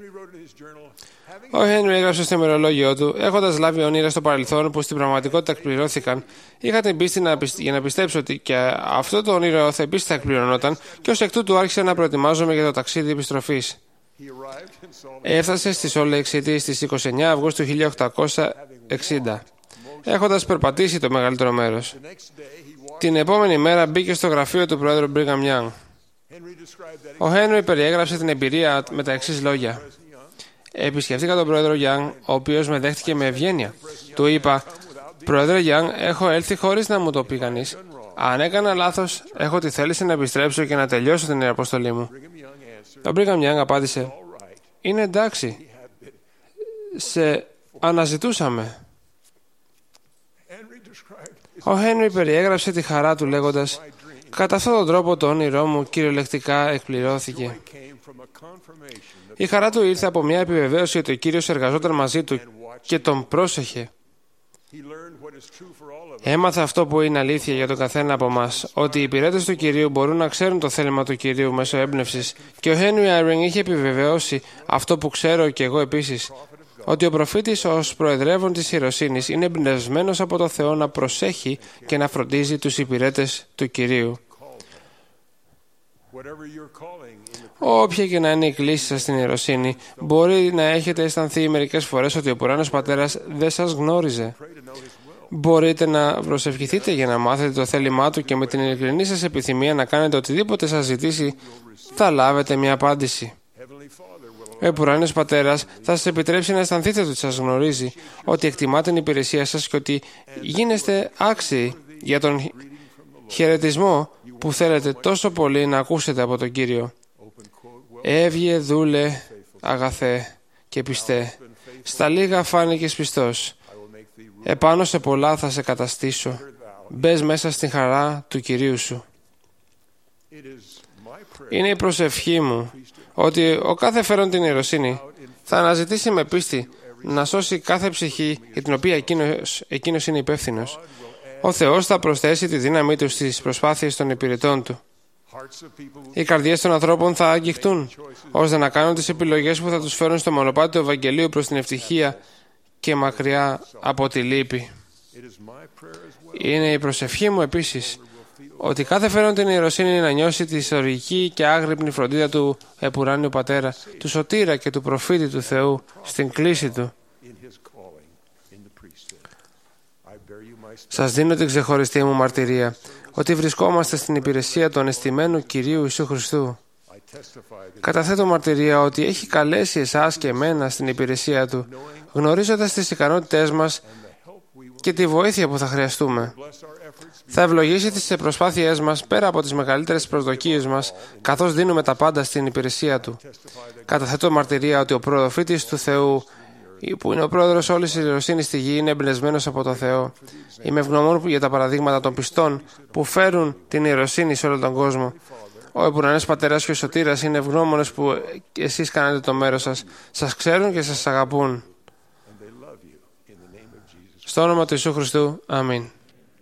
Ο Χένρι έγραψε στο ημερολόγιο του: «Έχοντας λάβει όνειρα στο παρελθόν που στην πραγματικότητα εκπληρώθηκαν, είχα την πίστη για να πιστέψω ότι και αυτό το όνειρο θα επίσης θα εκπληρωνόταν και ως εκ τούτου άρχισα να προετοιμάζομαι για το ταξίδι επιστροφής». Έφτασε στη Salt Lake City στις 29 Αυγούστου 1860, έχοντας περπατήσει το μεγαλύτερο μέρος. Την επόμενη μέρα μπήκε στο γραφείο του Πρόεδρου Brigham Young. Ο Χένρι περιέγραψε την εμπειρία με τα εξής λόγια: «Επισκεφτήκα τον Πρόεδρο Young, ο οποίος με δέχτηκε με ευγένεια. Του είπα: Πρόεδρε Young, έχω έλθει χωρίς να μου το πει κανείς. Αν έκανα λάθος, έχω τη θέληση να επιστρέψω και να τελειώσω την αποστολή μου». Ο Brigham Young απάντησε: «Είναι εντάξει. Σε αναζητούσαμε». Ο Χένρι περιέγραψε τη χαρά του λέγοντας: «Κατά αυτόν τον τρόπο το όνειρό μου κυριολεκτικά εκπληρώθηκε». Η χαρά του ήρθε από μια επιβεβαίωση ότι ο Κύριος εργαζόταν μαζί του και τον πρόσεχε. Έμαθε αυτό που είναι αλήθεια για τον καθένα από εμάς, ότι οι υπηρέτες του Κυρίου μπορούν να ξέρουν το θέλημα του Κυρίου μέσω έμπνευσης, και ο Χένρι Άιρινγκ είχε επιβεβαιώσει αυτό που ξέρω και εγώ επίσης, ότι ο προφήτης ως προεδρεύων της ιεροσύνης είναι εμπνευσμένος από το Θεό να προσέχει και να φροντίζει τους υπηρέτες του Κυρίου. Όποια και να είναι η κλίση σας στην ιεροσύνη, μπορεί να έχετε αισθανθεί μερικές φορές ότι ο Ουράνιος Πατέρας δεν σας γνώριζε. Μπορείτε να προσευχηθείτε για να μάθετε το θέλημά του και με την ειλικρινή σας επιθυμία να κάνετε οτιδήποτε σας ζητήσει, θα λάβετε μια απάντηση. Ο Ουράνιος Πατέρας θα σας επιτρέψει να αισθανθείτε ότι σας γνωρίζει, ότι εκτιμά την υπηρεσία σας και ότι γίνεστε άξιοι για τον χαιρετισμό που θέλετε τόσο πολύ να ακούσετε από τον Κύριο. «Έβγε, δούλε, αγαθέ και πιστέ. Στα λίγα φάνηκες πιστός. Επάνω σε πολλά θα σε καταστήσω. Μπες μέσα στην χαρά του Κυρίου σου». Είναι η προσευχή μου ότι ο κάθε φέρον την ιεροσύνη θα αναζητήσει με πίστη να σώσει κάθε ψυχή για την οποία εκείνος είναι υπεύθυνος. Ο Θεός θα προσθέσει τη δύναμή του στις προσπάθειες των υπηρετών του. Οι καρδιές των ανθρώπων θα αγγιχτούν, ώστε να κάνουν τις επιλογές που θα τους φέρουν στο μονοπάτι του Ευαγγελίου προς την ευτυχία και μακριά από τη λύπη. Είναι η προσευχή μου επίσης ότι κάθε φέρον την ιεροσύνη να νιώσει τη ιστορική και άγρυπνη φροντίδα του Επουράνιου Πατέρα, του Σωτήρα και του Προφήτη του Θεού στην κλίση του. Σας δίνω την ξεχωριστή μου μαρτυρία ότι βρισκόμαστε στην υπηρεσία του ανεστημένου Κυρίου Ιησού Χριστού. Καταθέτω μαρτυρία ότι έχει καλέσει εσάς και εμένα στην υπηρεσία του, γνωρίζοντας τις ικανότητές μας και τη βοήθεια που θα χρειαστούμε. Θα ευλογήσει τις προσπάθειές μας πέρα από τις μεγαλύτερες προσδοκίες μας, καθώς δίνουμε τα πάντα στην υπηρεσία του. Καταθέτω μαρτυρία ότι ο προφήτης του Θεού, που είναι ο πρόεδρος όλης της ιεροσύνης στη γη, είναι εμπνευσμένος από το Θεό. Είμαι ευγνώμων για τα παραδείγματα των πιστών που φέρουν την ιεροσύνη σε όλο τον κόσμο. Ο Ουρανός Πατέρας και ο Σωτήρας είναι ευγνώμονες που εσείς κάνετε το μέρος σας. Σας ξέρουν και σας αγαπούν. Στο όνομα του Ιησού Χριστού. Αμήν.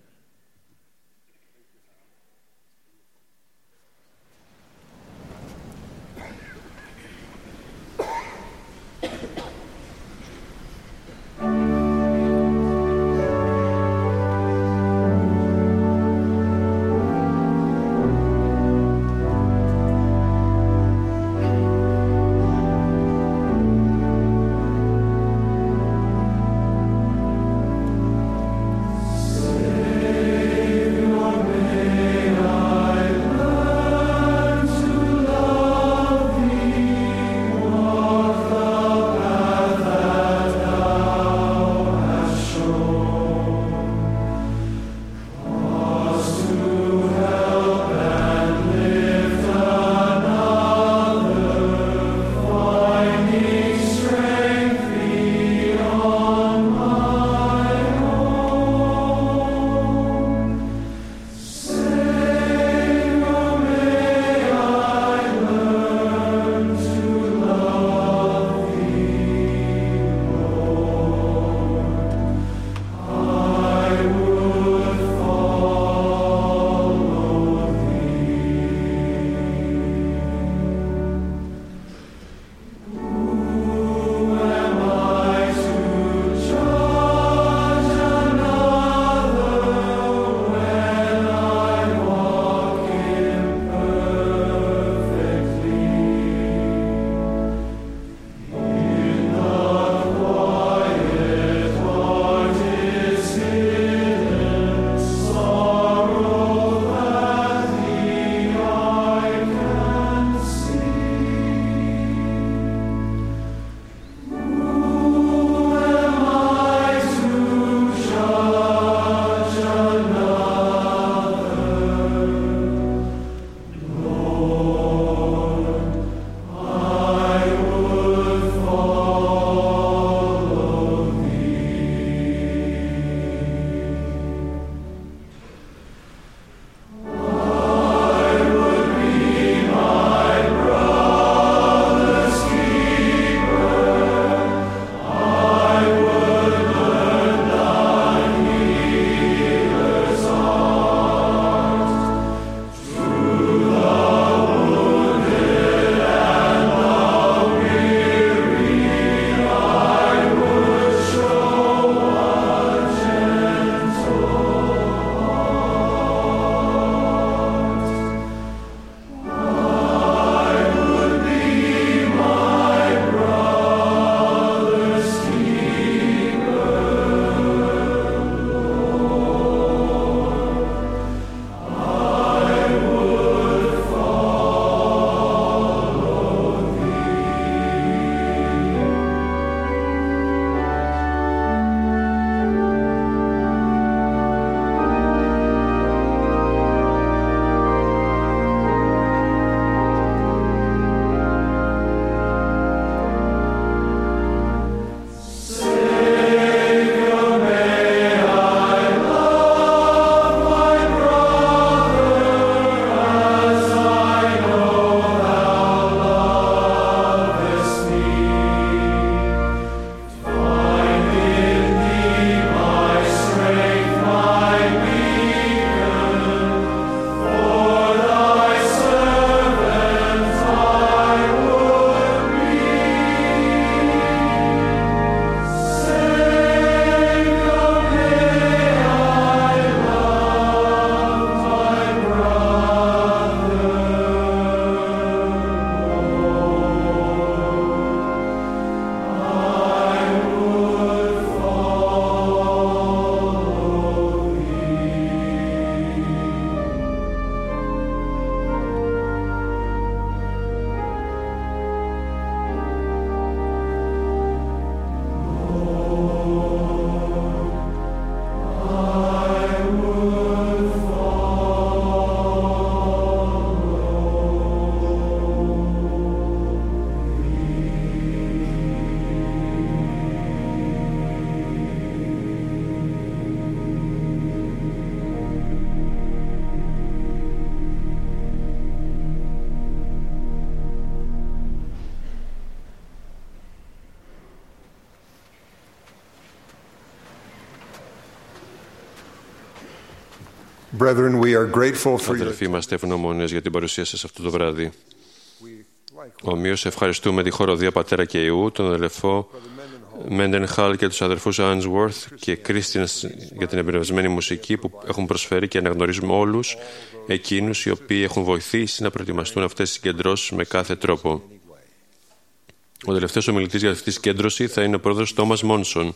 Brethren, we are grateful for your... Αδελφοί, είμαστε ευγνώμονες για την παρουσία σας αυτό το βράδυ. Ομοίως ευχαριστούμε τη χοροδία Πατέρα και Υιού, τον αδελφό Mendenhall και τους αδελφούς Ainsworth και Christian για την εμπνευσμένη μουσική που έχουν προσφέρει, και αναγνωρίζουμε όλους εκείνους οι οποίοι έχουν βοηθήσει να προετοιμαστούν αυτές τις συγκεντρώσεις με κάθε τρόπο. Ο τελευταίος ομιλητής για αυτή τη συγκέντρωση θα είναι ο πρόεδρος Τόμας Μόνσον.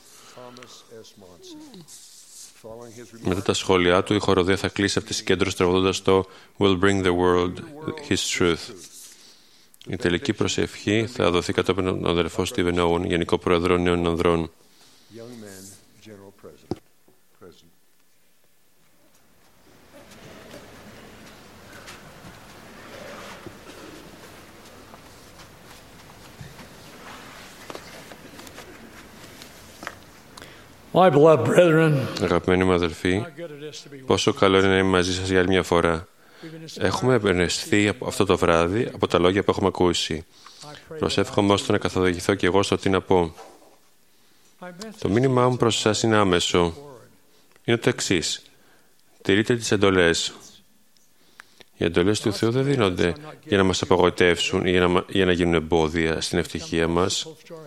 Μετά τα σχόλιά του, η χοροδία θα κλείσει αυτή τη συγκέντρωση τραγουδώντας το «Will bring the world his truth». Η τελική προσευχή θα δοθεί κατόπιν τον αδελφό Στίβεν Όουν, Γενικό Πρόεδρο Νέων Ανδρών. Αγαπημένοι μου αδελφοί, πόσο καλό είναι να είμαι μαζί σας για άλλη μια φορά. Έχουμε εμπνευστεί από αυτό το βράδυ από τα λόγια που έχουμε ακούσει. Προσεύχομαι ώστε να καθοδηγηθώ και εγώ στο τι να πω. Το μήνυμά μου προς εσάς είναι άμεσο. Είναι το εξής. Τηρείτε τις εντολές. Οι εντολές του Θεού δεν δίνονται για να μας απογοητεύσουν ή για να γίνουν εμπόδια στην ευτυχία μας.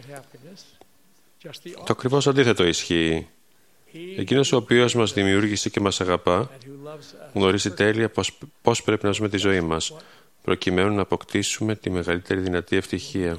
Το ακριβώς αντίθετο ισχύει. Εκείνος ο οποίος μας δημιούργησε και μας αγαπά, γνωρίζει τέλεια πώς πρέπει να ζούμε τη ζωή μας, προκειμένου να αποκτήσουμε τη μεγαλύτερη δυνατή ευτυχία.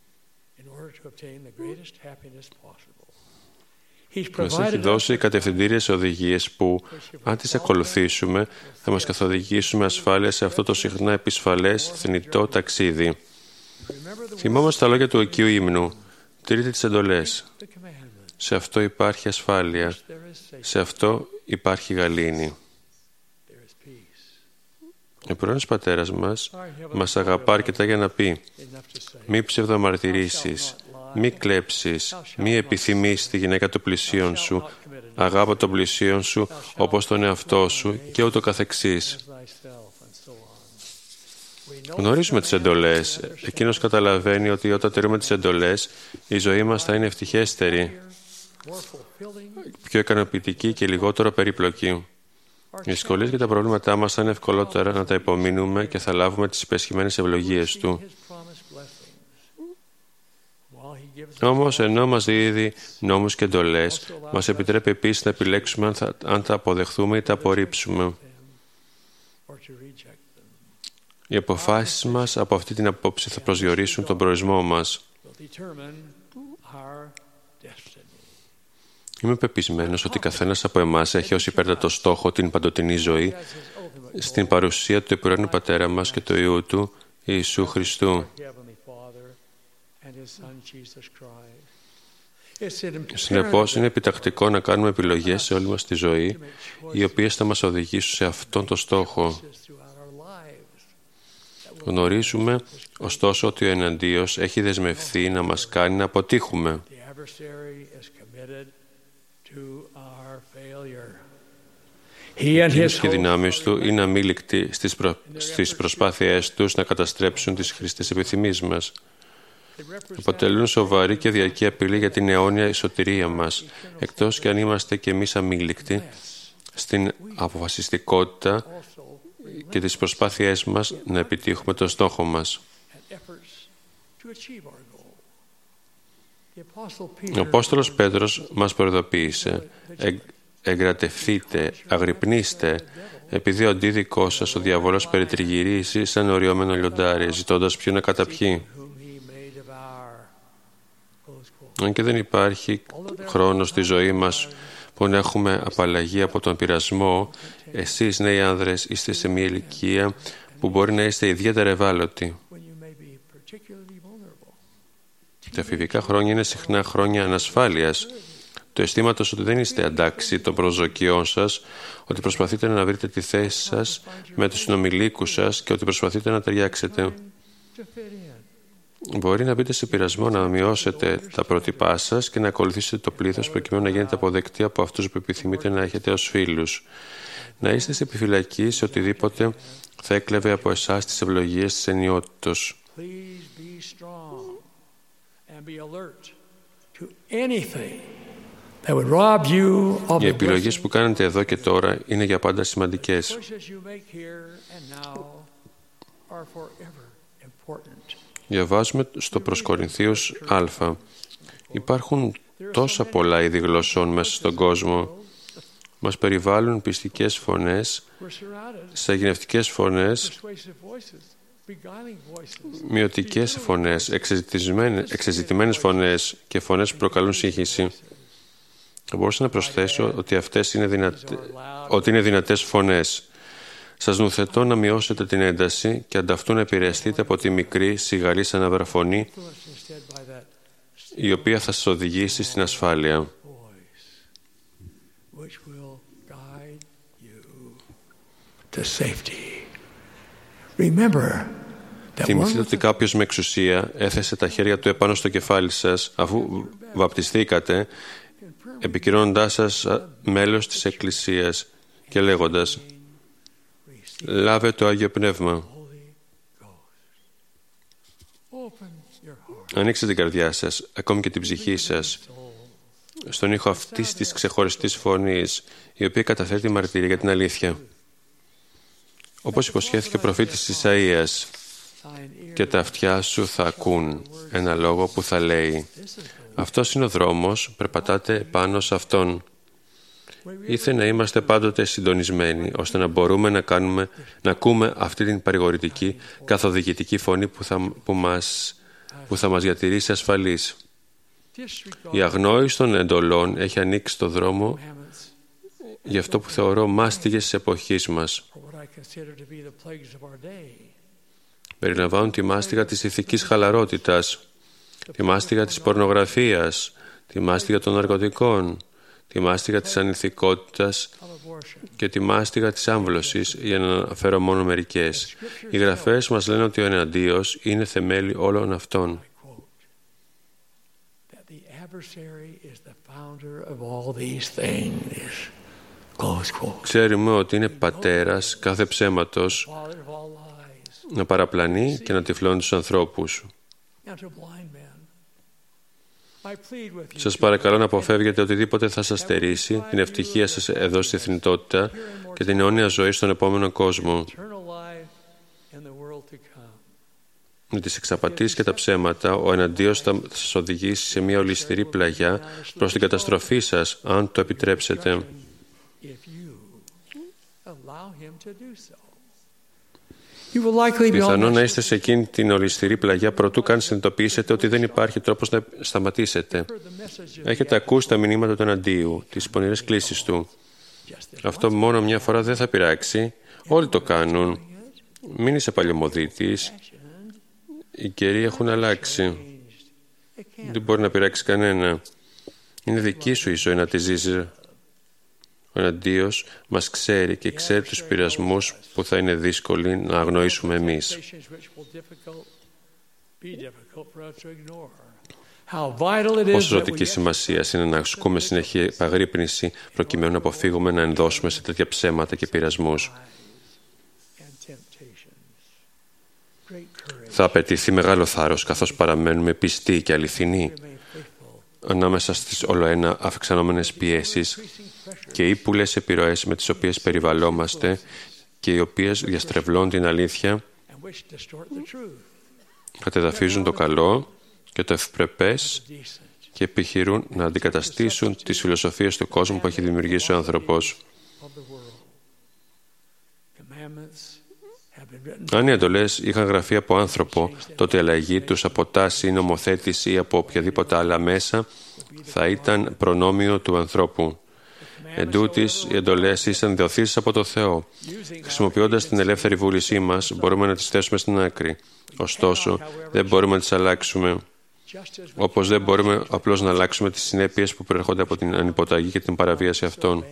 Μας έχει δώσει κατευθυντήριες οδηγίες που, αν τις ακολουθήσουμε, θα μας καθοδηγήσουν με ασφάλεια σε αυτό το συχνά επισφαλές, θνητό ταξίδι. Θυμόμαστε τα λόγια του οικείου ύμνου. Τηρείτε τις εντολές. Σε αυτό υπάρχει ασφάλεια. Σε αυτό υπάρχει γαλήνη. Ο πρώην πατέρας μας αγαπά αρκετά για να πει: μη ψευδομαρτυρήσεις, μη κλέψεις, μη επιθυμείς τη γυναίκα του πλησίον σου, αγάπα τον πλησίον σου όπως τον εαυτό σου και ούτω καθεξής. Γνωρίζουμε τις εντολές. Εκείνος καταλαβαίνει ότι όταν τηρούμε τις εντολές, η ζωή μας θα είναι ευτυχέστερη, πιο ικανοποιητική και λιγότερο περίπλοκη. Οι δυσκολίες και τα προβλήματά μας θα είναι ευκολότερα να τα υπομείνουμε και θα λάβουμε τις υπεσχημένες ευλογίες Του. Όμως, ενώ μας δίδει νόμους και εντολές, μας επιτρέπει επίσης να επιλέξουμε αν τα αποδεχθούμε ή τα απορρίψουμε. Οι αποφάσεις μας από αυτή την απόψη θα προσδιορίσουν τον προορισμό μας. Είμαι πεπισμένος ότι καθένας από εμάς έχει ως υπέρτατο στόχο την παντοτινή ζωή στην παρουσία του Υπουργού Πατέρα μας και του Υιού Του, Ιησού Χριστού. Συνεπώς, είναι επιτακτικό να κάνουμε επιλογές σε όλη μας τη ζωή, οι οποίες θα μας οδηγήσουν σε αυτόν τον στόχο. Γνωρίζουμε, ωστόσο, ότι ο εναντίος έχει δεσμευθεί να μας κάνει να αποτύχουμε. Εκείνος και οι δυνάμεις του είναι αμήλικτοι στις προσπάθειές τους να καταστρέψουν τις χρηστές επιθυμίες μας. Αποτελούν σοβαρή και διαρκή απειλή για την αιώνια σωτηρία μας, εκτός και αν είμαστε και εμείς αμήλικτοι στην αποφασιστικότητα και τις προσπάθειές μας να επιτύχουμε τον στόχο μας. Ο Απόστολος Πέτρος μας προειδοποίησε: εγκρατευθείτε, αγρυπνήστε, επειδή ο αντίδικός σας, ο διαβόλος, περιτριγυρίζει σαν οριόμενο λιοντάρι, ζητώντας ποιον να καταπιεί. Αν και δεν υπάρχει χρόνο στη ζωή μας που να έχουμε απαλλαγή από τον πειρασμό, εσείς νέοι άνδρες είστε σε μια ηλικία που μπορεί να είστε ιδιαίτερα ευάλωτοι. Τα εφηβικά χρόνια είναι συχνά χρόνια ανασφάλειας, το αισθήματος ότι δεν είστε αντάξει των προσδοκιών σας, ότι προσπαθείτε να βρείτε τη θέση σας με τους συνομιλίκους σας και ότι προσπαθείτε να ταιριάξετε. Μπορεί να μπείτε σε πειρασμό να μειώσετε τα πρότυπά σας και να ακολουθήσετε το πλήθος προκειμένου να γίνετε αποδεκτοί από αυτούς που επιθυμείτε να έχετε ως φίλους. Να είστε σε επιφυλακή σε οτιδήποτε θα έκλεβε από εσάς τις ευλογίες της ενιότητος. Οι επιλογές που κάνετε εδώ και τώρα είναι για πάντα σημαντικές. Διαβάζουμε στο προς Κορινθίους Α. Υπάρχουν τόσα πολλά είδη γλωσσών μέσα στον κόσμο. Μας περιβάλλουν πιστικές φωνές, σαγηνευτικές φωνές, μειωτικές φωνές, εξεζητημένες φωνές και φωνές που προκαλούν σύγχυση. Θα μπορούσα να προσθέσω ότι αυτές είναι δυνατές φωνές. Σας νουθετώ να μειώσετε την ένταση και ανταυτού να επηρεαστείτε από τη μικρή, σιγαλή αναβραφωνή, η οποία θα σας οδηγήσει στην ασφάλεια. Θυμηθείτε ότι κάποιος με εξουσία έθεσε τα χέρια του επάνω στο κεφάλι σας αφού βαπτιστήκατε, επικυρώνοντάς σας μέλος της Εκκλησίας και λέγοντας «Λάβε το Άγιο Πνεύμα». Ανοίξτε την καρδιά σας, ακόμη και την ψυχή σας, στον ήχο αυτής της ξεχωριστής φωνής, η οποία καταφέρει τη μαρτυρία για την αλήθεια. Όπως υποσχέθηκε ο προφήτης Ισαΐας, και τα αυτιά σου θα ακούν ένα λόγο που θα λέει «Αυτός είναι ο δρόμος, περπατάτε πάνω σε αυτόν». Ήθελε να είμαστε πάντοτε συντονισμένοι, ώστε να μπορούμε να ακούμε αυτή την παρηγορητική, καθοδηγητική φωνή που θα μας διατηρήσει ασφαλείς. Η αγνόηση των εντολών έχει ανοίξει το δρόμο για αυτό που θεωρώ μάστιγες της εποχής μας. Περιλαμβάνουν τη μάστιγα της ηθικής χαλαρότητας, τη μάστιγα της πορνογραφίας, τη μάστιγα των ναρκωτικών, τη μάστιγα της ανηθικότητας και τη μάστιγα της άμβλωσης, για να αναφέρω μόνο μερικές. Οι γραφές μας λένε ότι ο εναντίος είναι θεμέλι όλων αυτών. Ξέρουμε ότι είναι πατέρας κάθε ψέματος, να παραπλανεί και να τυφλώνει τους ανθρώπους. Σας παρακαλώ να αποφεύγετε οτιδήποτε θα σας στερήσει την ευτυχία σας εδώ στη θνητότητα και την αιώνια ζωή στον επόμενο κόσμο. Με τις εξαπατήσεις και τα ψέματα, ο εναντίος θα σας οδηγήσει σε μια ολισθηρή πλαγιά προς την καταστροφή σας, αν το επιτρέψετε. Πιθανόν να είστε σε εκείνη την ολισθηρή πλαγιά προτού καν συνειδητοποιήσετε ότι δεν υπάρχει τρόπος να σταματήσετε. Έχετε ακούσει τα μηνύματα του εναντίου, τις πονηρές κλήσεις του. Αυτό μόνο μια φορά δεν θα πειράξει. Όλοι το κάνουν. Μην είσαι παλιωμοδίτης. Οι καιροί έχουν αλλάξει. Δεν μπορεί να πειράξει κανένα. Είναι δική σου η ζωή να τη ζήσεις. Ο εναντίος μας ξέρει και ξέρει τους πειρασμούς που θα είναι δύσκολοι να αγνοήσουμε εμείς. Πόσο ζωτική σημασία είναι να ασκούμε συνεχή επαγρύπνηση προκειμένου να αποφύγουμε να ενδώσουμε σε τέτοια ψέματα και πειρασμούς. Θα απαιτηθεί μεγάλο θάρρος καθώς παραμένουμε πιστοί και αληθινοί ανάμεσα στις ολοένα αυξανόμενες πιέσεις και ύπουλες επιρροές με τις οποίες περιβαλλόμαστε και οι οποίες διαστρεβλώνουν την αλήθεια, κατεδαφίζουν το καλό και το ευπρεπές και επιχειρούν να αντικαταστήσουν τις φιλοσοφίες του κόσμου που έχει δημιουργήσει ο άνθρωπος. Αν οι εντολές είχαν γραφεί από άνθρωπο, τότε η αλλαγή τους από τάση, νομοθέτηση ή από οποιαδήποτε άλλα μέσα θα ήταν προνόμιο του ανθρώπου. Εν τούτοις, οι εντολές ήσαν διοθήσεις από το Θεό. Χρησιμοποιώντας την ελεύθερη βούλησή μας, μπορούμε να τις θέσουμε στην άκρη. Ωστόσο, δεν μπορούμε να τις αλλάξουμε. Όπως δεν μπορούμε απλώς να αλλάξουμε τις συνέπειες που προέρχονται από την ανυποταγή και την παραβίαση αυτών.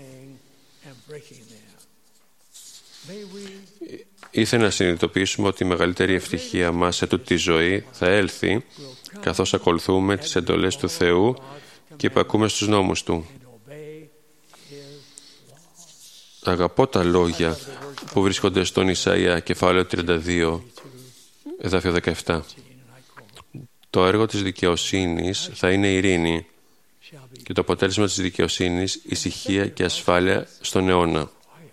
Ήθελα να συνειδητοποιήσουμε ότι η μεγαλύτερη ευτυχία μας σε τούτη τη ζωή θα έλθει καθώς ακολουθούμε τις εντολές του Θεού και υπακούμε στους νόμους Του. Αγαπώ τα λόγια που βρίσκονται στον Ισαΐα, κεφάλαιο 32, εδάφιο 17. Το έργο της δικαιοσύνης θα είναι ειρήνη και το αποτέλεσμα της δικαιοσύνης, ησυχία και ασφάλεια στον αιώνα.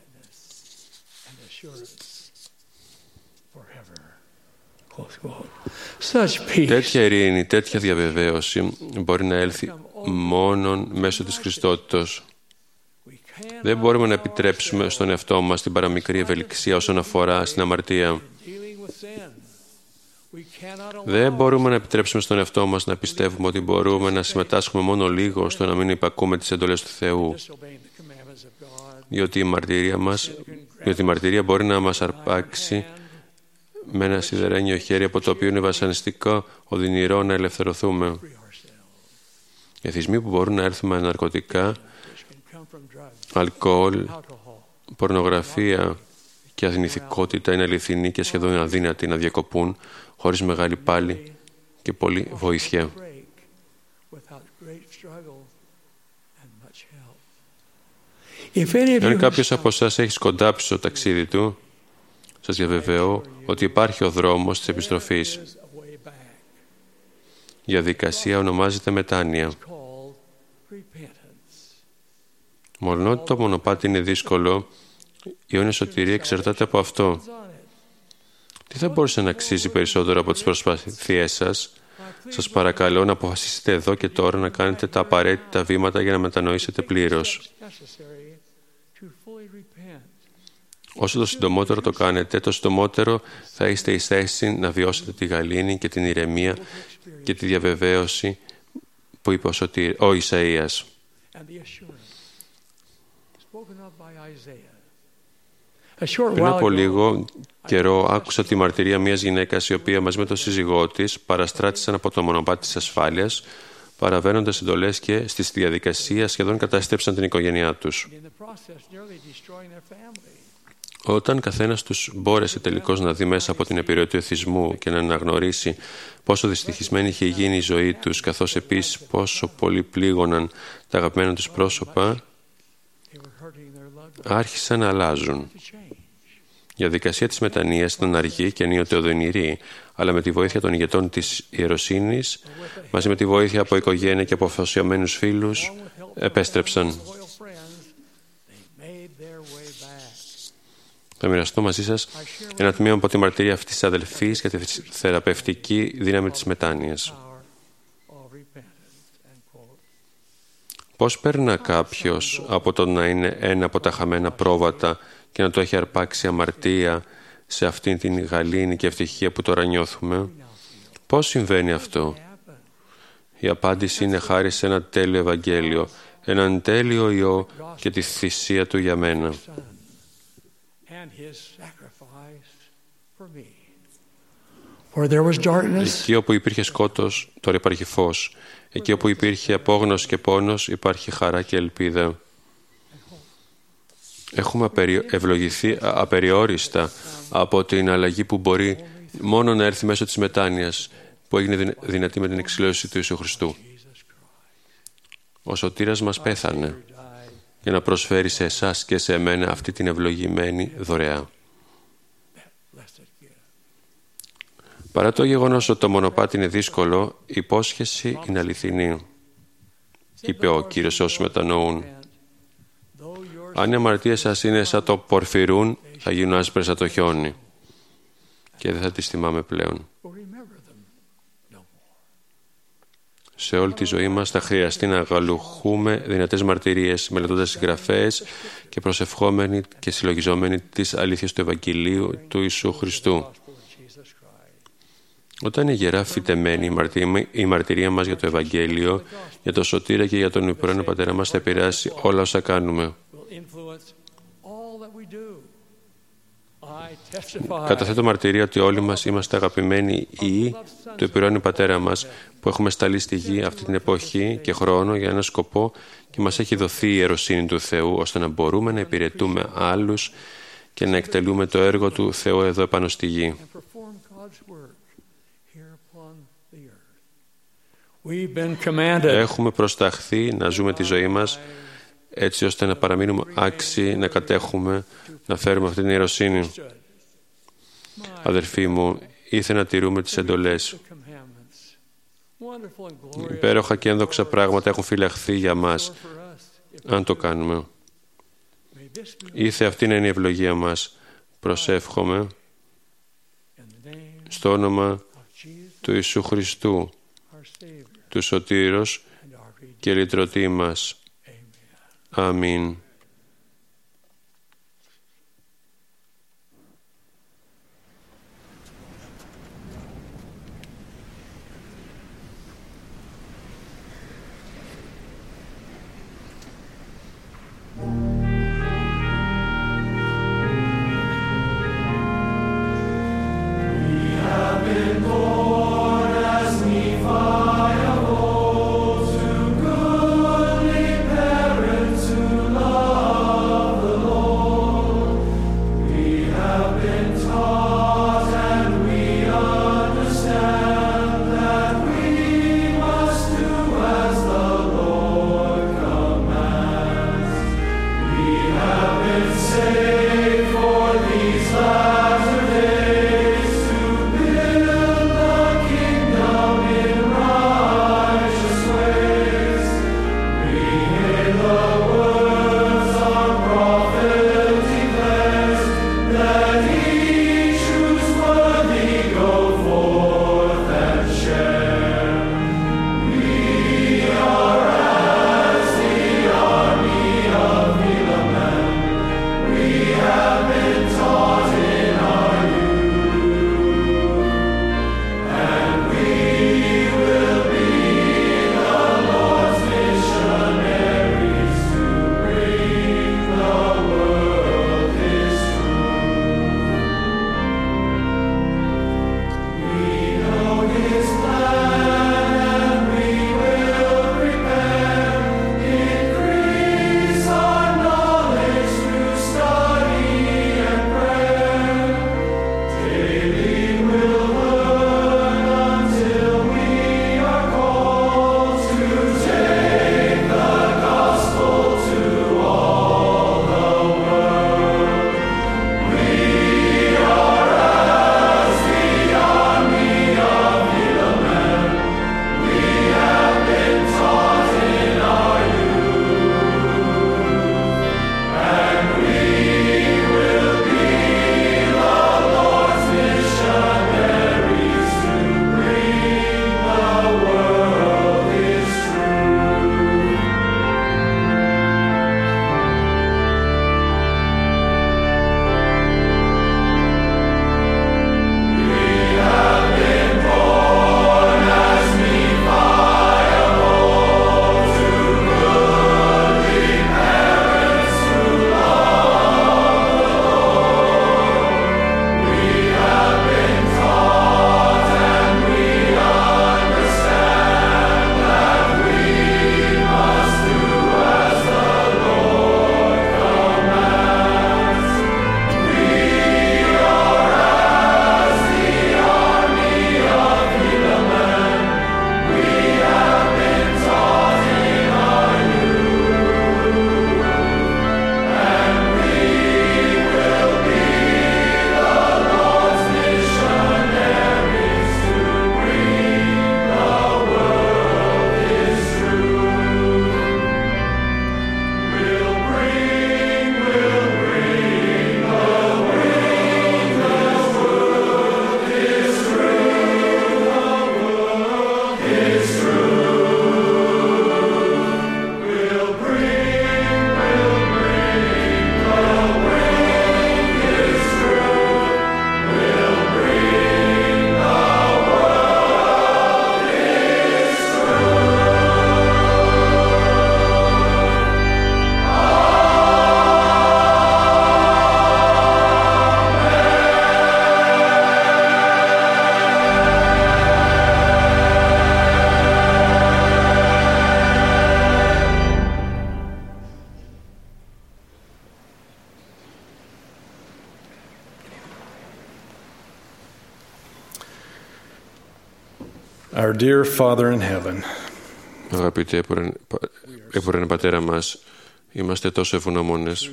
Τέτοια ειρήνη, τέτοια διαβεβαίωση μπορεί να έλθει μόνον μέσω της Χριστότητος. Δεν μπορούμε να επιτρέψουμε στον εαυτό μας την παραμικρή ευελιξία όσον αφορά στην αμαρτία. Δεν μπορούμε να επιτρέψουμε στον εαυτό μας να πιστεύουμε ότι μπορούμε να συμμετάσχουμε μόνο λίγο στο να μην υπακούμε τις εντολές του Θεού. Διότι η μαρτυρία μπορεί να μας αρπάξει με ένα σιδερένιο χέρι από το οποίο είναι βασανιστικό οδυνηρό να ελευθερωθούμε. Οι εθισμοί που μπορούν να έρθουν με ναρκωτικά, αλκοόλ, πορνογραφία και αθηνηθικότητα είναι αληθινοί και σχεδόν αδύνατοι να διακοπούν χωρίς μεγάλη πάλη και πολλή βοήθεια. Αν κάποιος από εσάς έχει σκοντάψει το ταξίδι του, σας διαβεβαιώ ότι υπάρχει ο δρόμος της επιστροφής. Η διαδικασία ονομάζεται μετάνοια. Μολονότι το μονοπάτι είναι δύσκολο, η αιώνια σωτηρία εξαρτάται από αυτό. Τι θα μπορούσε να αξίζει περισσότερο από τις προσπάθειές σας? Σας παρακαλώ να αποφασίσετε εδώ και τώρα να κάνετε τα απαραίτητα βήματα για να μετανοήσετε πλήρως. Όσο το συντομότερο το κάνετε, το συντομότερο θα είστε εις θέση να βιώσετε τη γαλήνη και την ηρεμία και τη διαβεβαίωση που είπε ο Ισαΐας. Πριν από λίγο καιρό άκουσα τη μαρτυρία μιας γυναίκας η οποία μαζί με τον σύζυγό της παραστράτησαν από το μονοπάτι της ασφάλειας, παραβαίνοντας εντολές και στη διαδικασία σχεδόν καταστρέψαν την οικογένειά τους. Όταν καθένας τους μπόρεσε τελικώς να δει μέσα από την επιρροή του εθισμού και να αναγνωρίσει πόσο δυστυχισμένη είχε γίνει η ζωή τους, καθώς επίσης πόσο πολύ πλήγωναν τα αγαπημένα τους πρόσωπα, άρχισαν να αλλάζουν. Η διαδικασία της μετανοίας ήταν αργή και ενίοτε οδυνηρή, αλλά με τη βοήθεια των ηγετών της ιεροσύνης, μαζί με τη βοήθεια από οικογένεια και από αφοσιωμένους φίλους, επέστρεψαν. Θα μοιραστώ μαζί σας ένα τμήμα από τη μαρτυρία αυτής της αδελφής για τη θεραπευτική δύναμη της μετάνοιας. Πώς περνά κάποιος από το να είναι ένα από τα χαμένα πρόβατα και να το έχει αρπάξει αμαρτία σε αυτήν την γαλήνη και ευτυχία που τώρα νιώθουμε? Πώς συμβαίνει αυτό? Η απάντηση είναι χάρη σε ένα τέλειο Ευαγγέλιο, έναν τέλειο Υιό και τη θυσία Του για μένα. Εκεί όπου υπήρχε σκότος, τώρα υπάρχει φως. Εκεί όπου υπήρχε απόγνωση και πόνος, υπάρχει χαρά και ελπίδα. Έχουμε ευλογηθεί απεριόριστα από την αλλαγή που μπορεί μόνο να έρθει μέσω της μετάνοιας, που έγινε δυνατή με την εξηλαίωση του Ιησού Χριστού. Ο σωτήρας μας πέθανε για να προσφέρει σε εσάς και σε εμένα αυτή την ευλογημένη δωρεά. Παρά το γεγονός ότι το μονοπάτι είναι δύσκολο, η υπόσχεση είναι αληθινή, είπε ο Κύριος όσους μετανοούν. Αν οι αμαρτίες σας είναι σαν το πορφυρούν, θα γίνουν άσπρες σαν το χιόνι και δεν θα τις θυμάμαι πλέον. Σε όλη τη ζωή μας θα χρειαστεί να αγαλουχούμε δυνατές μαρτυρίες, μελετώντας συγγραφές και προσευχόμενοι και συλλογιζόμενοι τις αλήθειες του Ευαγγελίου του Ιησού Χριστού. Όταν είναι γερά φυτεμένη η μαρτυρία μας για το Ευαγγέλιο, για το σωτήρα και για τον υπεράνω Πατέρα μας θα επηρεάσει όλα όσα κάνουμε. Καταθέτω μαρτυρία ότι όλοι μας είμαστε αγαπημένοι Υιοί του υπεράνω Πατέρα μας που έχουμε σταλεί στη γη αυτή την εποχή και χρόνο για ένα σκοπό και μας έχει δοθεί η ιεροσύνη του Θεού ώστε να μπορούμε να υπηρετούμε άλλους και να εκτελούμε το έργο του Θεού εδώ επάνω στη γη. Έχουμε προσταχθεί να ζούμε τη ζωή μας έτσι ώστε να παραμείνουμε άξιοι, να κατέχουμε, να φέρουμε αυτή την ιεροσύνη. Αδελφοί μου, ήθελα να τηρούμε τις εντολές. Υπέροχα και ένδοξα πράγματα έχουν φυλαχθεί για μας, αν το κάνουμε. Ήθε αυτή είναι η ευλογία μας. Προσεύχομαι στο όνομα του Ιησού Χριστού, του Σωτήρος και λυτρωτή μας. Αμήν. Our dear Father in heaven, Αγαπητέ Επουρένε Πατέρα μας, είμαστε τόσο ευγνώμονες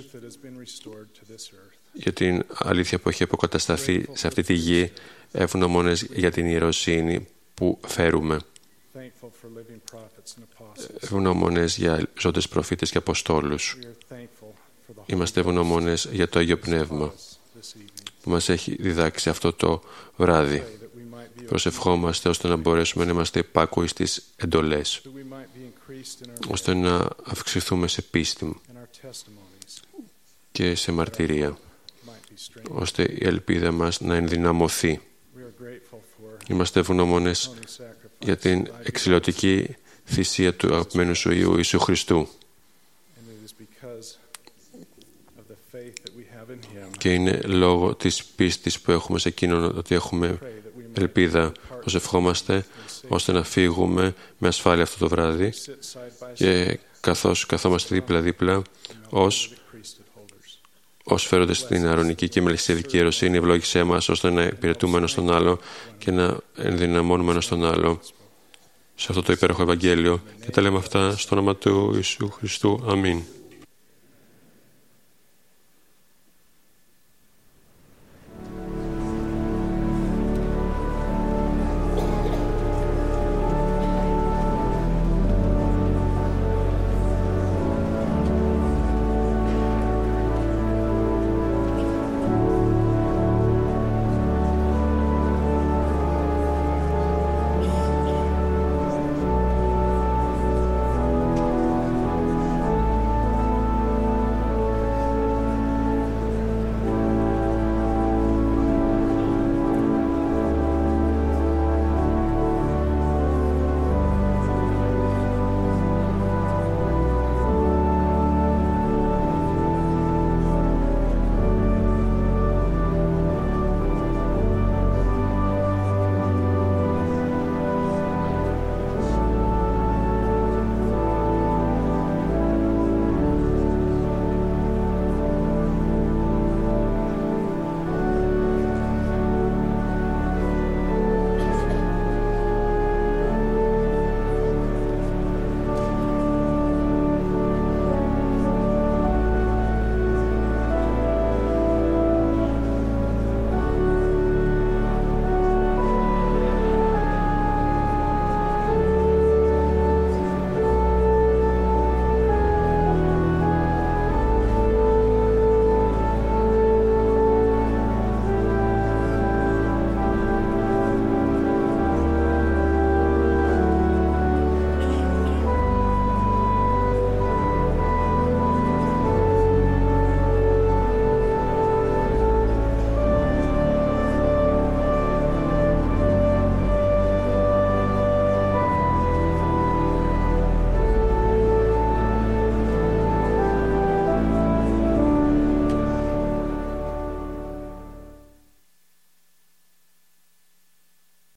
για την αλήθεια που έχει αποκατασταθεί σε αυτή τη γη, ευγνώμονες για την ιεροσύνη που φέρουμε. ευγνώμονες για ζώντες προφήτες και αποστόλους. Είμαστε ευγνώμονες για το Άγιο Πνεύμα που μας έχει διδάξει αυτό το βράδυ. Προσευχόμαστε ώστε να μπορέσουμε να είμαστε υπάκουοι στις εντολές, ώστε να αυξηθούμε σε πίστη και σε μαρτυρία, ώστε η ελπίδα μας να ενδυναμωθεί. Είμαστε ευγνώμονες για την εξηλωτική θυσία του αγαπημένου σου Υιού Ιησού Χριστού. Και είναι λόγω της πίστης που έχουμε σε εκείνον ότι έχουμε ελπίδα. Προσευχόμαστε ώστε να φύγουμε με ασφάλεια αυτό το βράδυ και καθώς καθόμαστε δίπλα-δίπλα ως φέροντες στην αρωνική και μελισσιαδική ιεροσύνη, ευλόγησέ μας ώστε να υπηρετούμε ένας τον άλλο και να ενδυναμώνουμε ένας τον άλλο σε αυτό το υπέροχο Ευαγγέλιο. Και τα λέμε αυτά στο όνομα του Ιησού Χριστού. Αμήν.